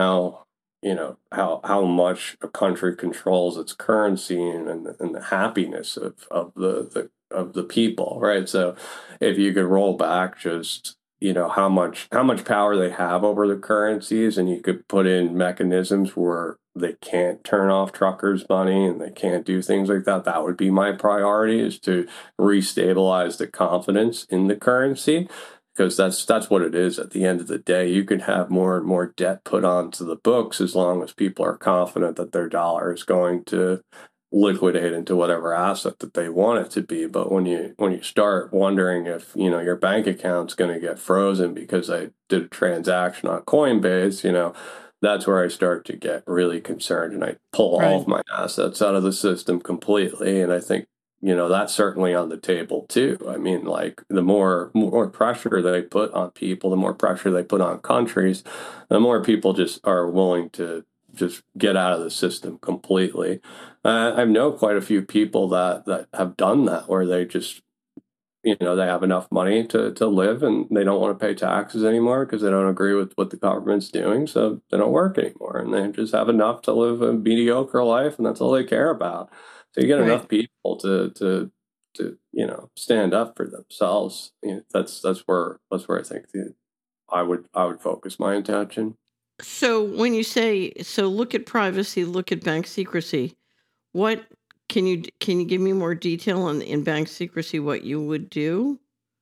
how much a country controls its currency and the happiness of the people, right? So if you could roll back just how much power they have over the currencies, and you could put in mechanisms where they can't turn off truckers' money and they can't do things like that, that would be my priority, is to restabilize the confidence in the currency, because that's what it is at the end of the day. You can have more and more debt put onto the books as long as people are confident that their dollar is going to liquidate into whatever asset that they want it to be. But when you start wondering if your bank account's going to get frozen because I did a transaction on Coinbase, that's where I start to get really concerned, and I pull all Right. of my assets out of the system completely. And I think that's certainly on the table too. I mean, like the more pressure they put on people, the more pressure they put on countries, the more people just are willing to just get out of the system completely. I know quite a few people that have done that, where they just they have enough money to live, and they don't want to pay taxes anymore because they don't agree with what the government's doing, so they don't work anymore, and they just have enough to live a mediocre life, and that's all they care about. So you get Right. enough people to stand up for themselves. That's where I think I would focus my attention. So when you say, so look at privacy, look at bank secrecy, what can you give me more detail on in bank secrecy what you would do?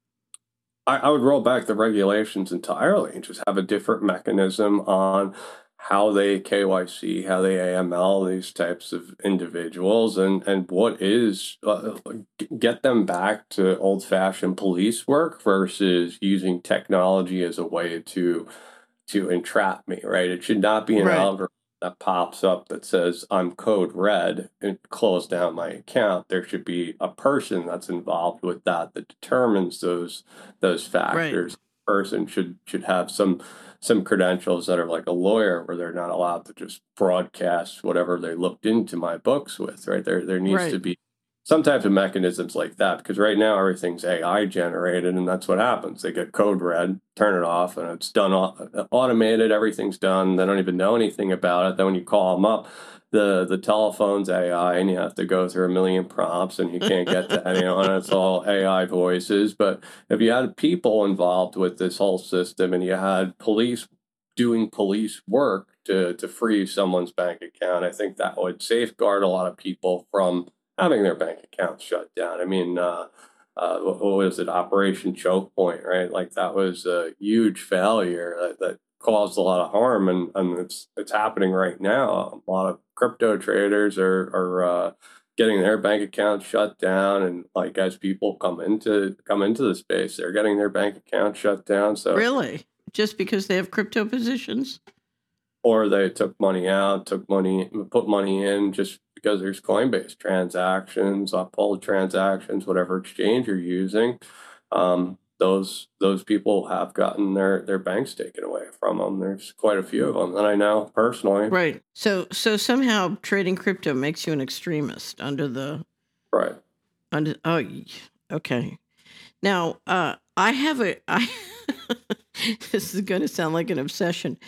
I would roll back the regulations entirely and just have a different mechanism on how they KYC, how they AML these types of individuals, and what is get them back to old fashioned police work versus using technology as a way to entrap me, right? It should not be an Right. algorithm that pops up that says I'm code red and close down my account. There should be a person that's involved with that determines those Right. factors. Person should have some credentials that are like a lawyer, where they're not allowed to just broadcast whatever they looked into my books with, right? There needs to Right. be some types of mechanisms like that, because right now everything's AI generated, and that's what happens. They get code red, turn it off, and it's done automated. Everything's done. They don't even know anything about it. Then when you call them up, the telephone's AI, and you have to go through a million prompts, and you can't get to anyone. It's all AI voices. But if you had people involved with this whole system, and you had police doing police work to free someone's bank account, I think that would safeguard a lot of people from having their bank accounts shut down. I mean, what was it, Operation Choke Point, right? Like that was a huge failure that caused a lot of harm, and it's happening right now. A lot of crypto traders are getting their bank accounts shut down, and like as people come into the space, they're getting their bank accounts shut down. So really, just because they have crypto positions, or they took money out, put money in just because there's Coinbase transactions, Uphold transactions, whatever exchange you're using. Those people have gotten their banks taken away from them. There's quite a few of them that I know personally. right? So somehow trading crypto makes you an extremist under the Right. Okay. Now I have this is going to sound like an obsession.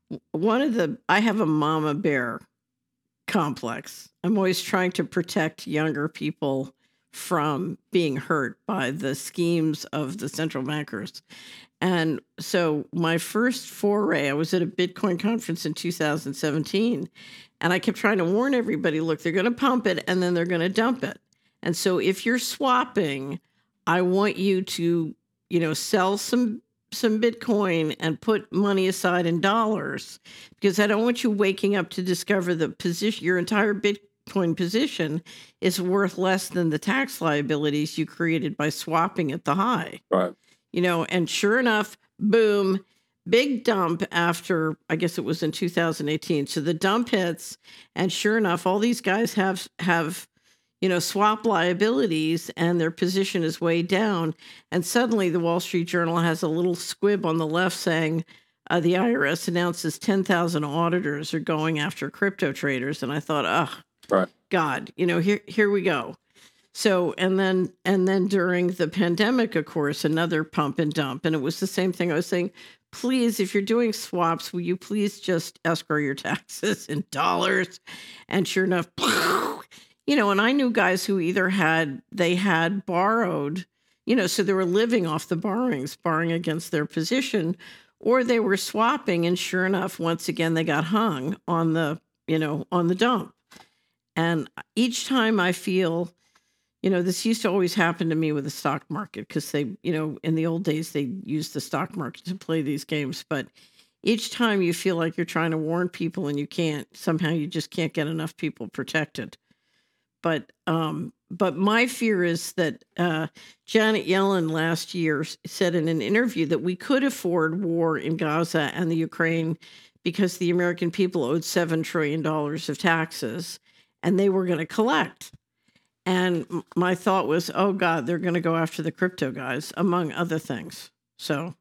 I have a mama bear complex. I'm always trying to protect younger people from being hurt by the schemes of the central bankers. And so my first foray, I was at a Bitcoin conference in 2017, and I kept trying to warn everybody, look, they're going to pump it and then they're going to dump it. And so if you're swapping, I want you to, sell some Bitcoin and put money aside in dollars, because I don't want you waking up to discover the position, your entire Bitcoin position is worth less than the tax liabilities you created by swapping at the high. Right. And sure enough, boom, big dump after, I guess it was in 2018. So the dump hits, and sure enough, all these guys have swap liabilities, and their position is way down. And suddenly the Wall Street Journal has a little squib on the left saying the IRS announces 10,000 auditors are going after crypto traders. And I thought, right. God, here we go. So, and then during the pandemic, of course, another pump and dump. And it was the same thing. I was saying, please, if you're doing swaps, will you please just escrow your taxes in dollars? And sure enough, and I knew guys who either had borrowed, so they were living off the borrowing against their position, or they were swapping. And sure enough, once again, they got hung on the dump. And each time I feel, this used to always happen to me with the stock market, because they, in the old days, they used the stock market to play these games. But each time you feel like you're trying to warn people and you can't, somehow you just can't get enough people protected. But my fear is that Janet Yellen last year said in an interview that we could afford war in Gaza and the Ukraine because the American people owed $7 trillion of taxes, and they were going to collect. And my thought was, oh, God, they're going to go after the crypto guys, among other things. So.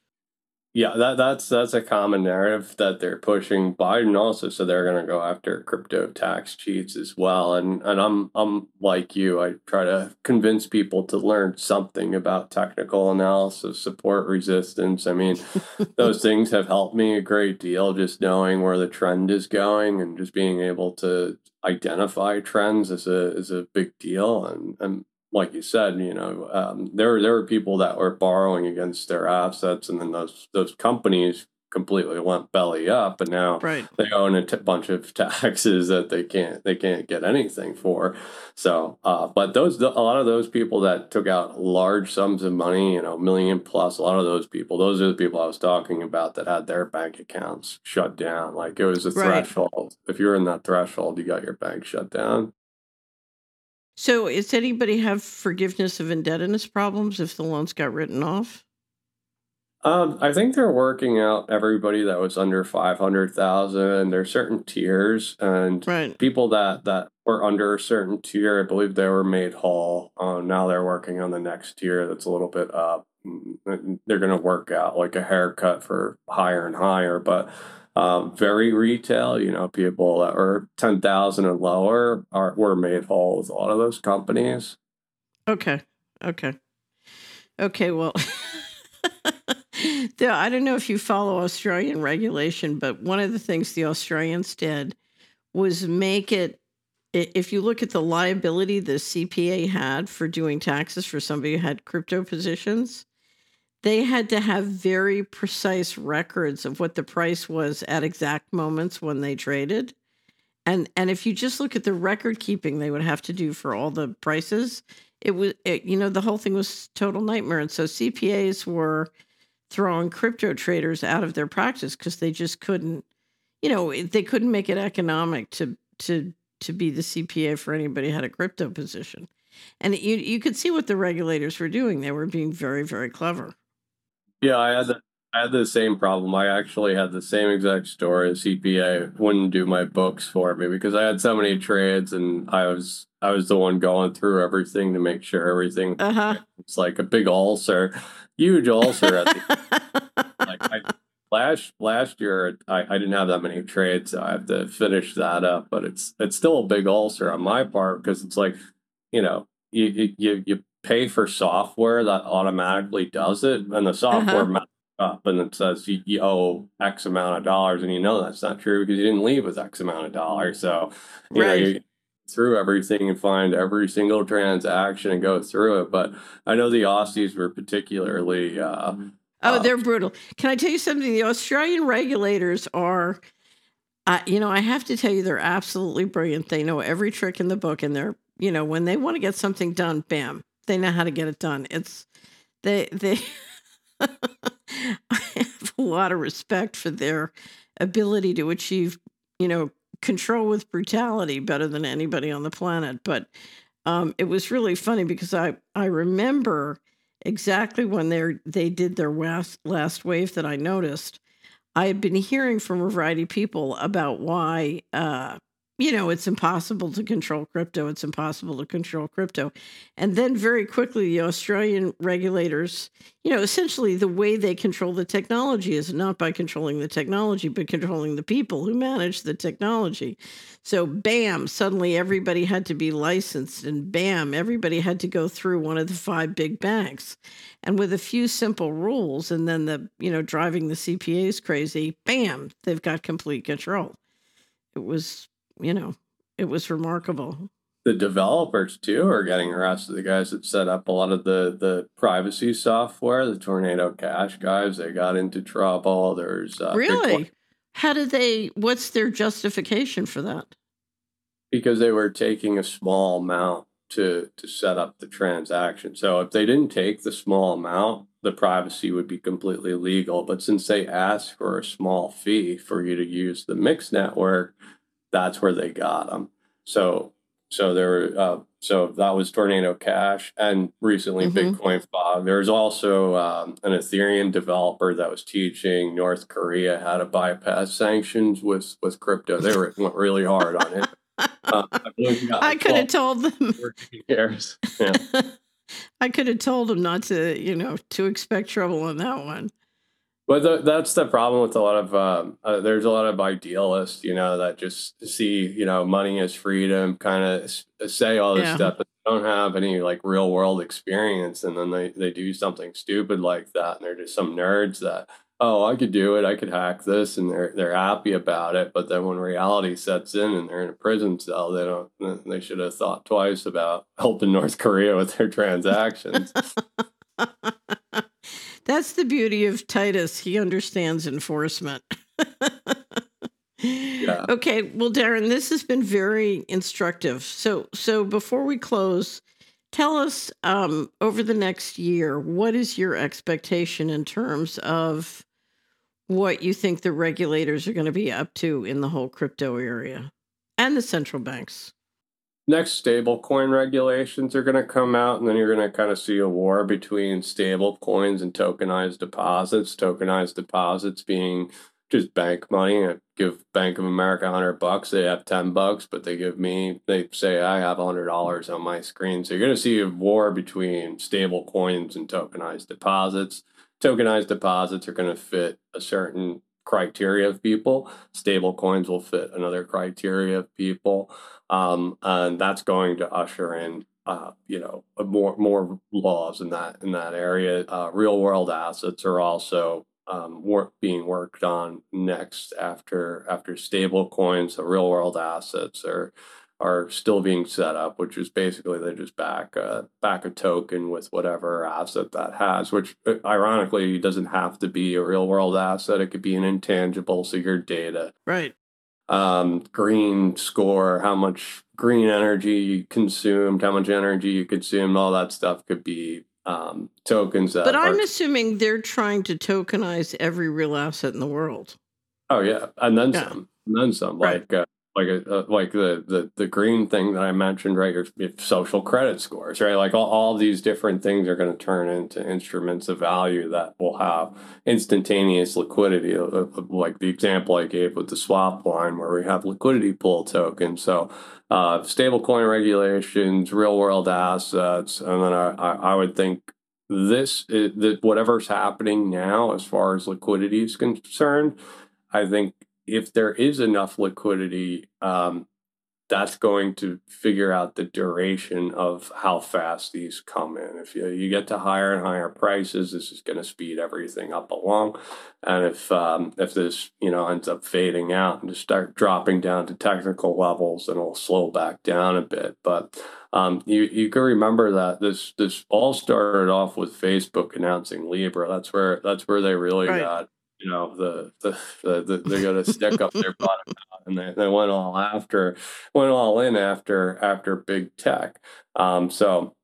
Yeah, that's a common narrative that they're pushing. Biden also said they're going to go after crypto tax cheats as well. And I'm like you. I try to convince people to learn something about technical analysis, support resistance. I mean, those things have helped me a great deal, just knowing where the trend is going and just being able to identify trends is a big deal. And like you said, there were people that were borrowing against their assets, and then those companies completely went belly up, and now they own a bunch of taxes that they can't get anything for. So, but a lot of those people that took out large sums of money, million plus, a lot of those people, those are the people I was talking about that had their bank accounts shut down. Like it was a threshold. If you're in that threshold, you got your bank shut down. So does anybody have forgiveness of indebtedness problems if the loans got written off? I think they're working out everybody that was under 500,000. There's certain tiers, and people that were under a certain tier, I believe they were made whole. Now they're working on the next tier that's a little bit up. They're going to work out like a haircut for higher and higher, but very retail, people that were 10,000 and lower were made whole with a lot of those companies. Okay. Well, I don't know if you follow Australian regulation, but one of the things the Australians did was make it, if you look at the liability the CPA had for doing taxes for somebody who had crypto positions, they had to have very precise records of what the price was at exact moments when they traded. And if you just look at the record keeping they would have to do for all the prices, the whole thing was total nightmare. And so CPAs were throwing crypto traders out of their practice because they just couldn't, they couldn't make it economic to be the CPA for anybody who had a crypto position. And you could see what the regulators were doing. They were being very, very clever. Yeah, I had the same problem. I actually had the same exact story. CPA wouldn't do my books for me because I had so many trades, and I was the one going through everything to make sure everything. It's like a big ulcer, huge ulcer at the last year. I didn't have that many trades, so I have to finish that up. But it's still a big ulcer on my part because it's like, you pay for software that automatically does it, and the software messes up and it says you owe X amount of dollars, and that's not true because you didn't leave with X amount of dollars. So you through everything and find every single transaction and go through it. But I know the Aussies were particularly they're brutal. Can I tell you something? The Australian regulators are, I have to tell you, they're absolutely brilliant. They know every trick in the book, and they're, when they want to get something done, bam, they know how to get it done. They I have a lot of respect for their ability to achieve, control with brutality better than anybody on the planet. But it was really funny because I remember exactly when they did their last wave that I noticed. I had been hearing from a variety of people about why, it's impossible to control crypto. It's impossible to control crypto. And then very quickly, the Australian regulators, essentially the way they control the technology is not by controlling the technology, but controlling the people who manage the technology. So bam, suddenly everybody had to be licensed, and bam, everybody had to go through one of the 5 big banks. And with a few simple rules, and then driving the CPAs crazy, bam, they've got complete control. It was remarkable. The developers too are getting arrested. The guys that set up a lot of the privacy software, the Tornado Cash guys, they got into trouble. There's really? What's their justification for that? Because they were taking a small amount to set up the transaction. So if they didn't take the small amount, the privacy would be completely legal. But since they asked for a small fee for you to use the Mix network, that's where they got them. So there so that was Tornado Cash, and recently Bitcoin Fog. There's also an Ethereum developer that was teaching North Korea how to bypass sanctions with crypto. They went really hard on it. I could have told them. Years. Yeah. I could have told them not to, to expect trouble on that one. But that's the problem with a lot of there's a lot of idealists, that just see, money as freedom, kind of say all this stuff, but don't have any like real world experience, and then they do something stupid like that, and they're just some nerds that, oh, I could do it, I could hack this, and they're happy about it. But then when reality sets in and they're in a prison cell, they should have thought twice about helping North Korea with their transactions. That's the beauty of Titus. He understands enforcement. Yeah. Okay. Well, Darren, this has been very instructive. So before we close, tell us over the next year, what is your expectation in terms of what you think the regulators are going to be up to in the whole crypto area and the central banks? Next, stablecoin regulations are going to come out, and then you're going to kind of see a war between stable coins and tokenized deposits. Tokenized deposits being just bank money. I give Bank of America $100, they have $10, but they say I have $100 on my screen. So you're going to see a war between stable coins and tokenized deposits. Tokenized deposits are going to fit a certain criteria of people. Stable coins will fit another criteria of people. And that's going to usher in, more laws in that area. Real world assets are also being worked on next after stable coins. The real world assets are still being set up, which is basically they just back a token with whatever asset that has, which ironically doesn't have to be a real world asset. It could be an intangible, so your data. Right. Green score, how much green energy you consumed, how much energy you consumed, all that stuff could be tokens that But I'm assuming they're trying to tokenize every real asset in the world. Oh yeah, and then some, and then some. Right. Like the green thing that I mentioned, right? Your social credit scores, right? Like all these different things are going to turn into instruments of value that will have instantaneous liquidity. Like the example I gave with the swap line, where we have liquidity pool tokens. So stablecoin regulations, real world assets, and then I would think that whatever's happening now as far as liquidity is concerned, I think if there is enough liquidity, that's going to figure out the duration of how fast these come in. If you get to higher and higher prices, this is going to speed everything up along. And if this ends up fading out and just start dropping down to technical levels, then it'll slow back down a bit. But you can remember that this all started off with Facebook announcing Libra. That's where they really got they're going to stick up their butt, and they went all in after big tech. So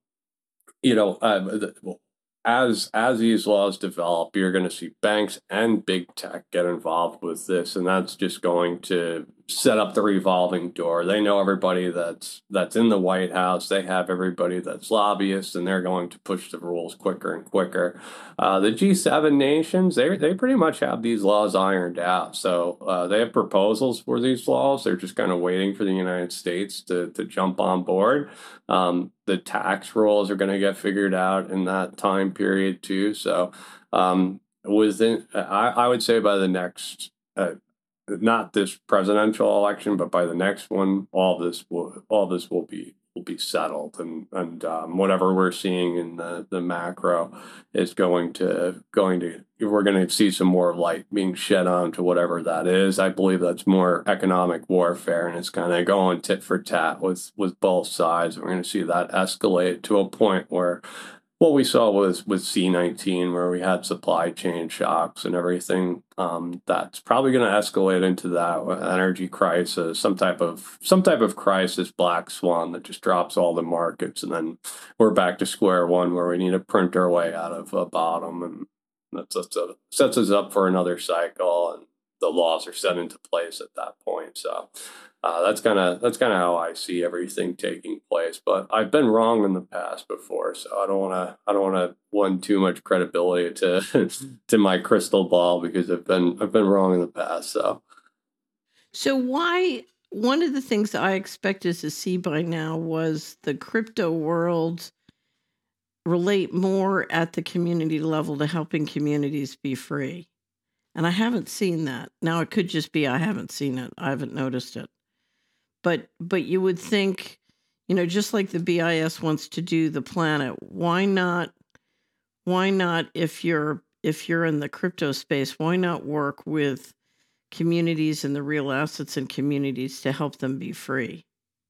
as these laws develop, you're going to see banks and big tech get involved with this, and that's just going to set up the revolving door. They know everybody that's in the White House. They have everybody that's lobbyists, and they're going to push the rules quicker and quicker. The G7 nations, they pretty much have these laws ironed out. So they have proposals for these laws. They're just kind of waiting for the United States to jump on board. The tax rules are going to get figured out in that time period too. So within, I would say by the next, not this presidential election, but by the next one, all this will be settled, and whatever we're seeing in the macro is going to we're going to see some more light being shed onto whatever that is. I believe that's more economic warfare, and it's kind of going tit for tat with both sides. We're going to see that escalate to a point where what we saw was with C-19, where we had supply chain shocks and everything. That's probably going to escalate into that energy crisis, some type of crisis, black swan that just drops all the markets, and then we're back to square one, where we need to print our way out of a bottom, and that sets us up for another cycle, and the laws are set into place at that point. So that's kind of how I see everything taking place. But I've been wrong in the past before, so I don't want to lend too much credibility to to my crystal ball, because I've been wrong in the past. So why? One of the things I expected to see by now was the crypto world relate more at the community level to helping communities be free. And I haven't seen that. Now, it could just be I haven't seen it. I haven't noticed it. But you would think, just like the BIS wants to do the planet, why not if you're in the crypto space, why not work with communities and the real assets and communities to help them be free?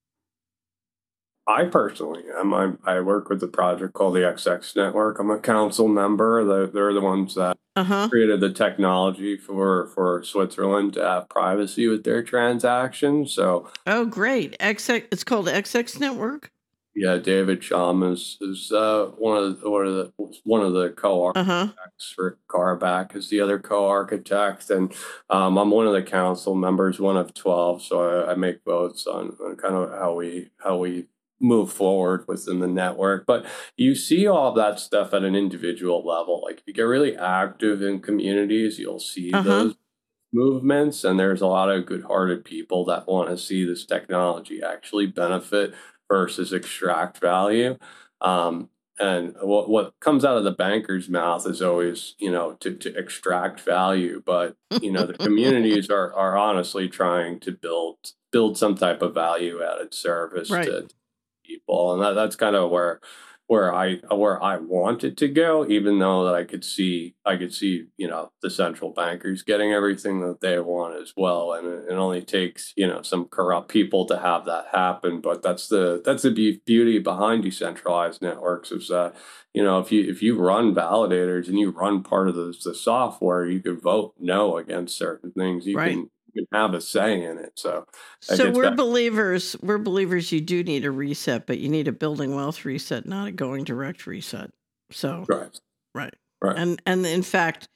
I personally am. I work with a project called the XX Network. I'm a council member. They're the ones that created the technology for Switzerland to have privacy with their transactions. So, oh, great! It's called XX Network. Yeah, David Shum is one of the co-architects. For Carback is the other co-architect, and I'm one of the council members, one of 12. So I make votes on kind of how we move forward within the network. But you see all of that stuff at an individual level. Like if you get really active in communities, you'll see those movements, and there's a lot of good-hearted people that want to see this technology actually benefit versus extract value. And what comes out of the banker's mouth is always, to extract value. But, the communities are honestly trying to build some type of value added service to people. And that's kind of where where I want it to go, even though that I could see, the central bankers getting everything that they want as well. And it only takes, some corrupt people to have that happen. But that's the beauty behind decentralized networks is that, if you run validators and you run part of the software, you could vote no against certain things. You can have a say in it. So we're believers. We're believers. You do need a reset, but you need a building wealth reset, not a going direct reset. So right. And in fact,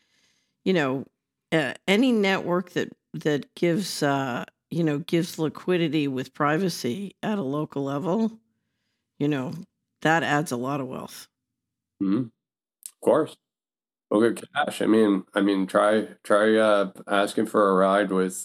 any network that gives gives liquidity with privacy at a local level, that adds a lot of wealth. Mm-hmm. Of course. Well, good cash. I mean, try asking for a ride with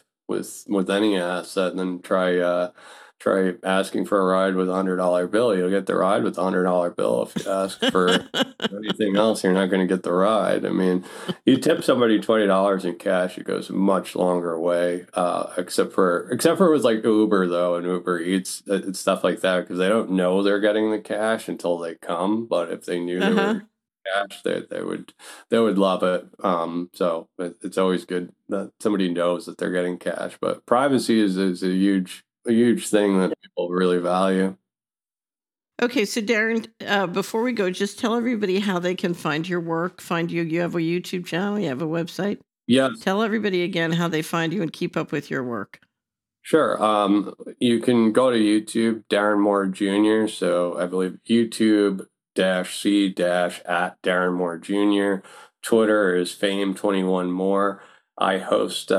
any asset, and then try asking for a ride with $100 bill. You'll get the ride with the $100 bill. If you ask for anything else, you're not going to get the ride. I mean, you tip somebody $20 in cash, it goes a much longer way. Except for with like Uber though, and Uber Eats and stuff like that, because they don't know they're getting the cash until they come. But if they knew they were cash, they would love it. So it's always good that somebody knows that they're getting cash. But privacy is a huge thing that people really value. Okay, so Darren, before we go, just tell everybody how they can find your work, find you. You have a YouTube channel, you have a website. Yeah. Tell everybody again how they find you and keep up with your work. Sure. You can go to YouTube, Darren Moore Jr. So I believe YouTube /C- at Darren Moore Jr. Twitter is Fame21More. I host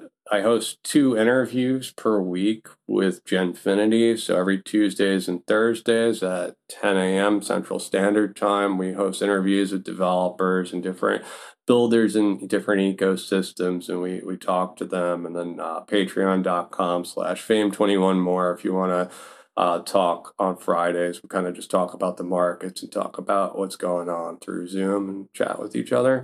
2 interviews per week with Genfinity. So every Tuesdays and Thursdays at 10 a.m. Central Standard Time, we host interviews with developers and different builders in different ecosystems, and we talk to them. And then patreon.com/Fame21More if you want to talk on Fridays. We kind of just talk about the markets and talk about what's going on through Zoom and chat with each other.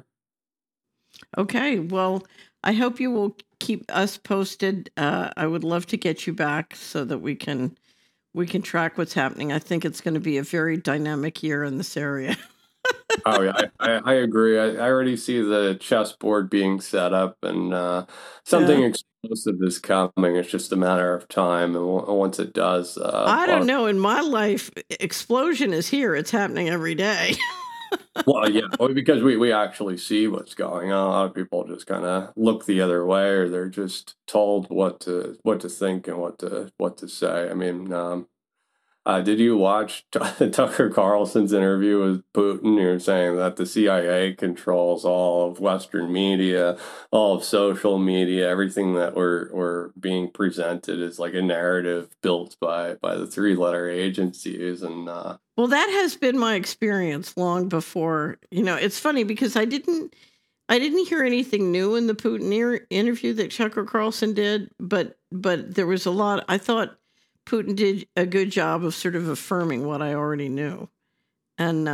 Okay, well, I hope you will keep us posted. I would love to get you back so that we can track what's happening. I think it's going to be a very dynamic year in this area. Oh yeah, I agree. I already see the chessboard being set up, and something explosive is coming. It's just a matter of time, and once it does, I don't know. In my life, explosion is here. It's happening every day. Well, yeah, because we actually see what's going on. A lot of people just kind of look the other way, or they're just told what to think and what to say. I mean, did you watch Tucker Carlson's interview with Putin? You're saying that the CIA controls all of Western media, all of social media, everything that we're being presented is like a narrative built by the 3-letter agencies. And well, that has been my experience long before. It's funny because I didn't hear anything new in the Putin interview that Tucker Carlson did, but there was a lot. I thought Putin did a good job of sort of affirming what I already knew. And,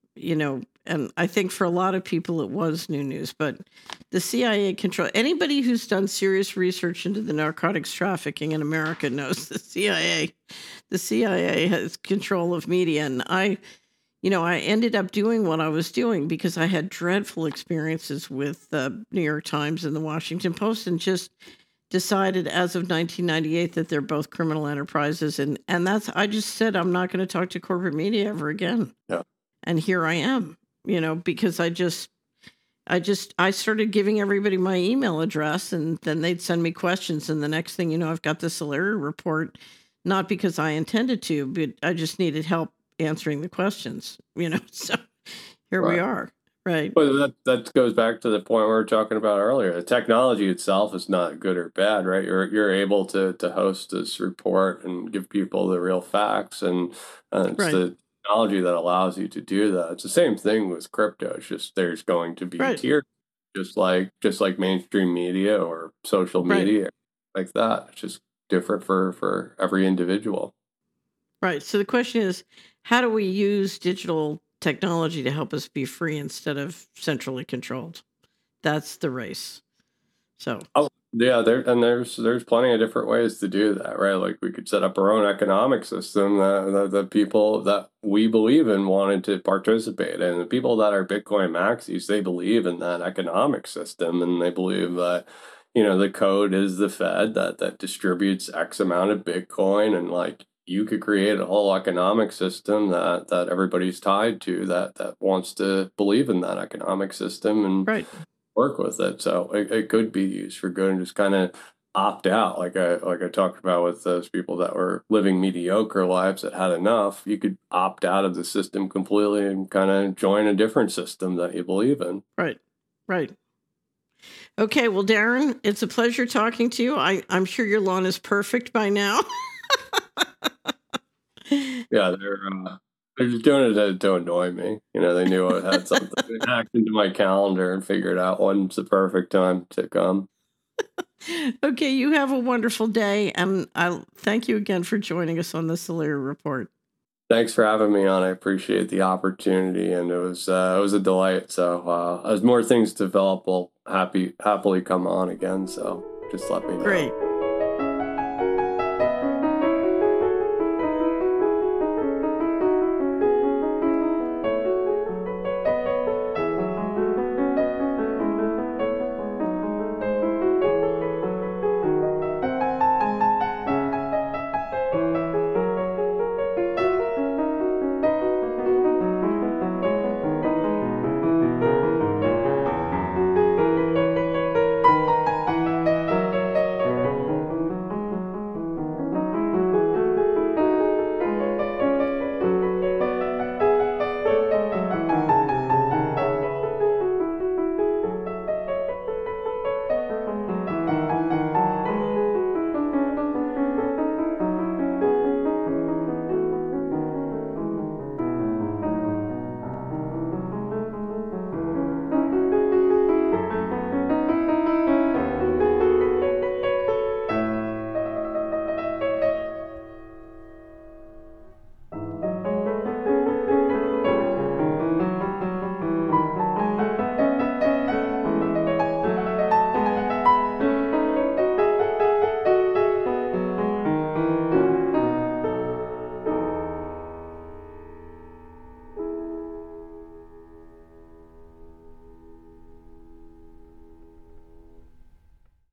and I think for a lot of people it was new news, but the CIA control, anybody who's done serious research into the narcotics trafficking in America knows the CIA has control of media. And I ended up doing what I was doing because I had dreadful experiences with the New York Times and the Washington Post, and just decided as of 1998 that they're both criminal enterprises. And I just said, I'm not going to talk to corporate media ever again. Yeah. And here I am, because I started giving everybody my email address, and then they'd send me questions. And the next thing you know, I've got the Solera report, not because I intended to, but I just needed help answering the questions, so here we are. Right. But that goes back to the point we were talking about earlier. The technology itself is not good or bad, right? You're able to host this report and give people the real facts, and it's the technology that allows you to do that. It's the same thing with crypto. It's just there's going to be tiers, just like mainstream media or social media, like that. It's just different for every individual. Right. So the question is, how do we use digital technology to help us be free instead of centrally controlled? That's the race. So Yeah, there's plenty of different ways to do that, right? Like we could set up our own economic system that the people that we believe in wanted to participate in. The people that are Bitcoin maxis, they believe in that economic system, and they believe that, the code is the Fed that distributes X amount of Bitcoin, and like you could create a whole economic system that everybody's tied to that wants to believe in that economic system and Right. work with it. So it could be used for good and just kind of opt out. Like I talked about with those people that were living mediocre lives that had enough. You could opt out of the system completely and kind of join a different system that you believe in. Right. Right. Okay. Well, Darren, it's a pleasure talking to you. I'm sure your lawn is perfect by now. Yeah, they're just doing it to annoy me. They knew I had something hacked into my calendar and figured out when's the perfect time to come. Okay, you have a wonderful day, and I thank you again for joining us on the Solera Report. Thanks for having me on. I appreciate the opportunity, and it was a delight. So as more things develop, we'll happily come on again. So just let me know. Great.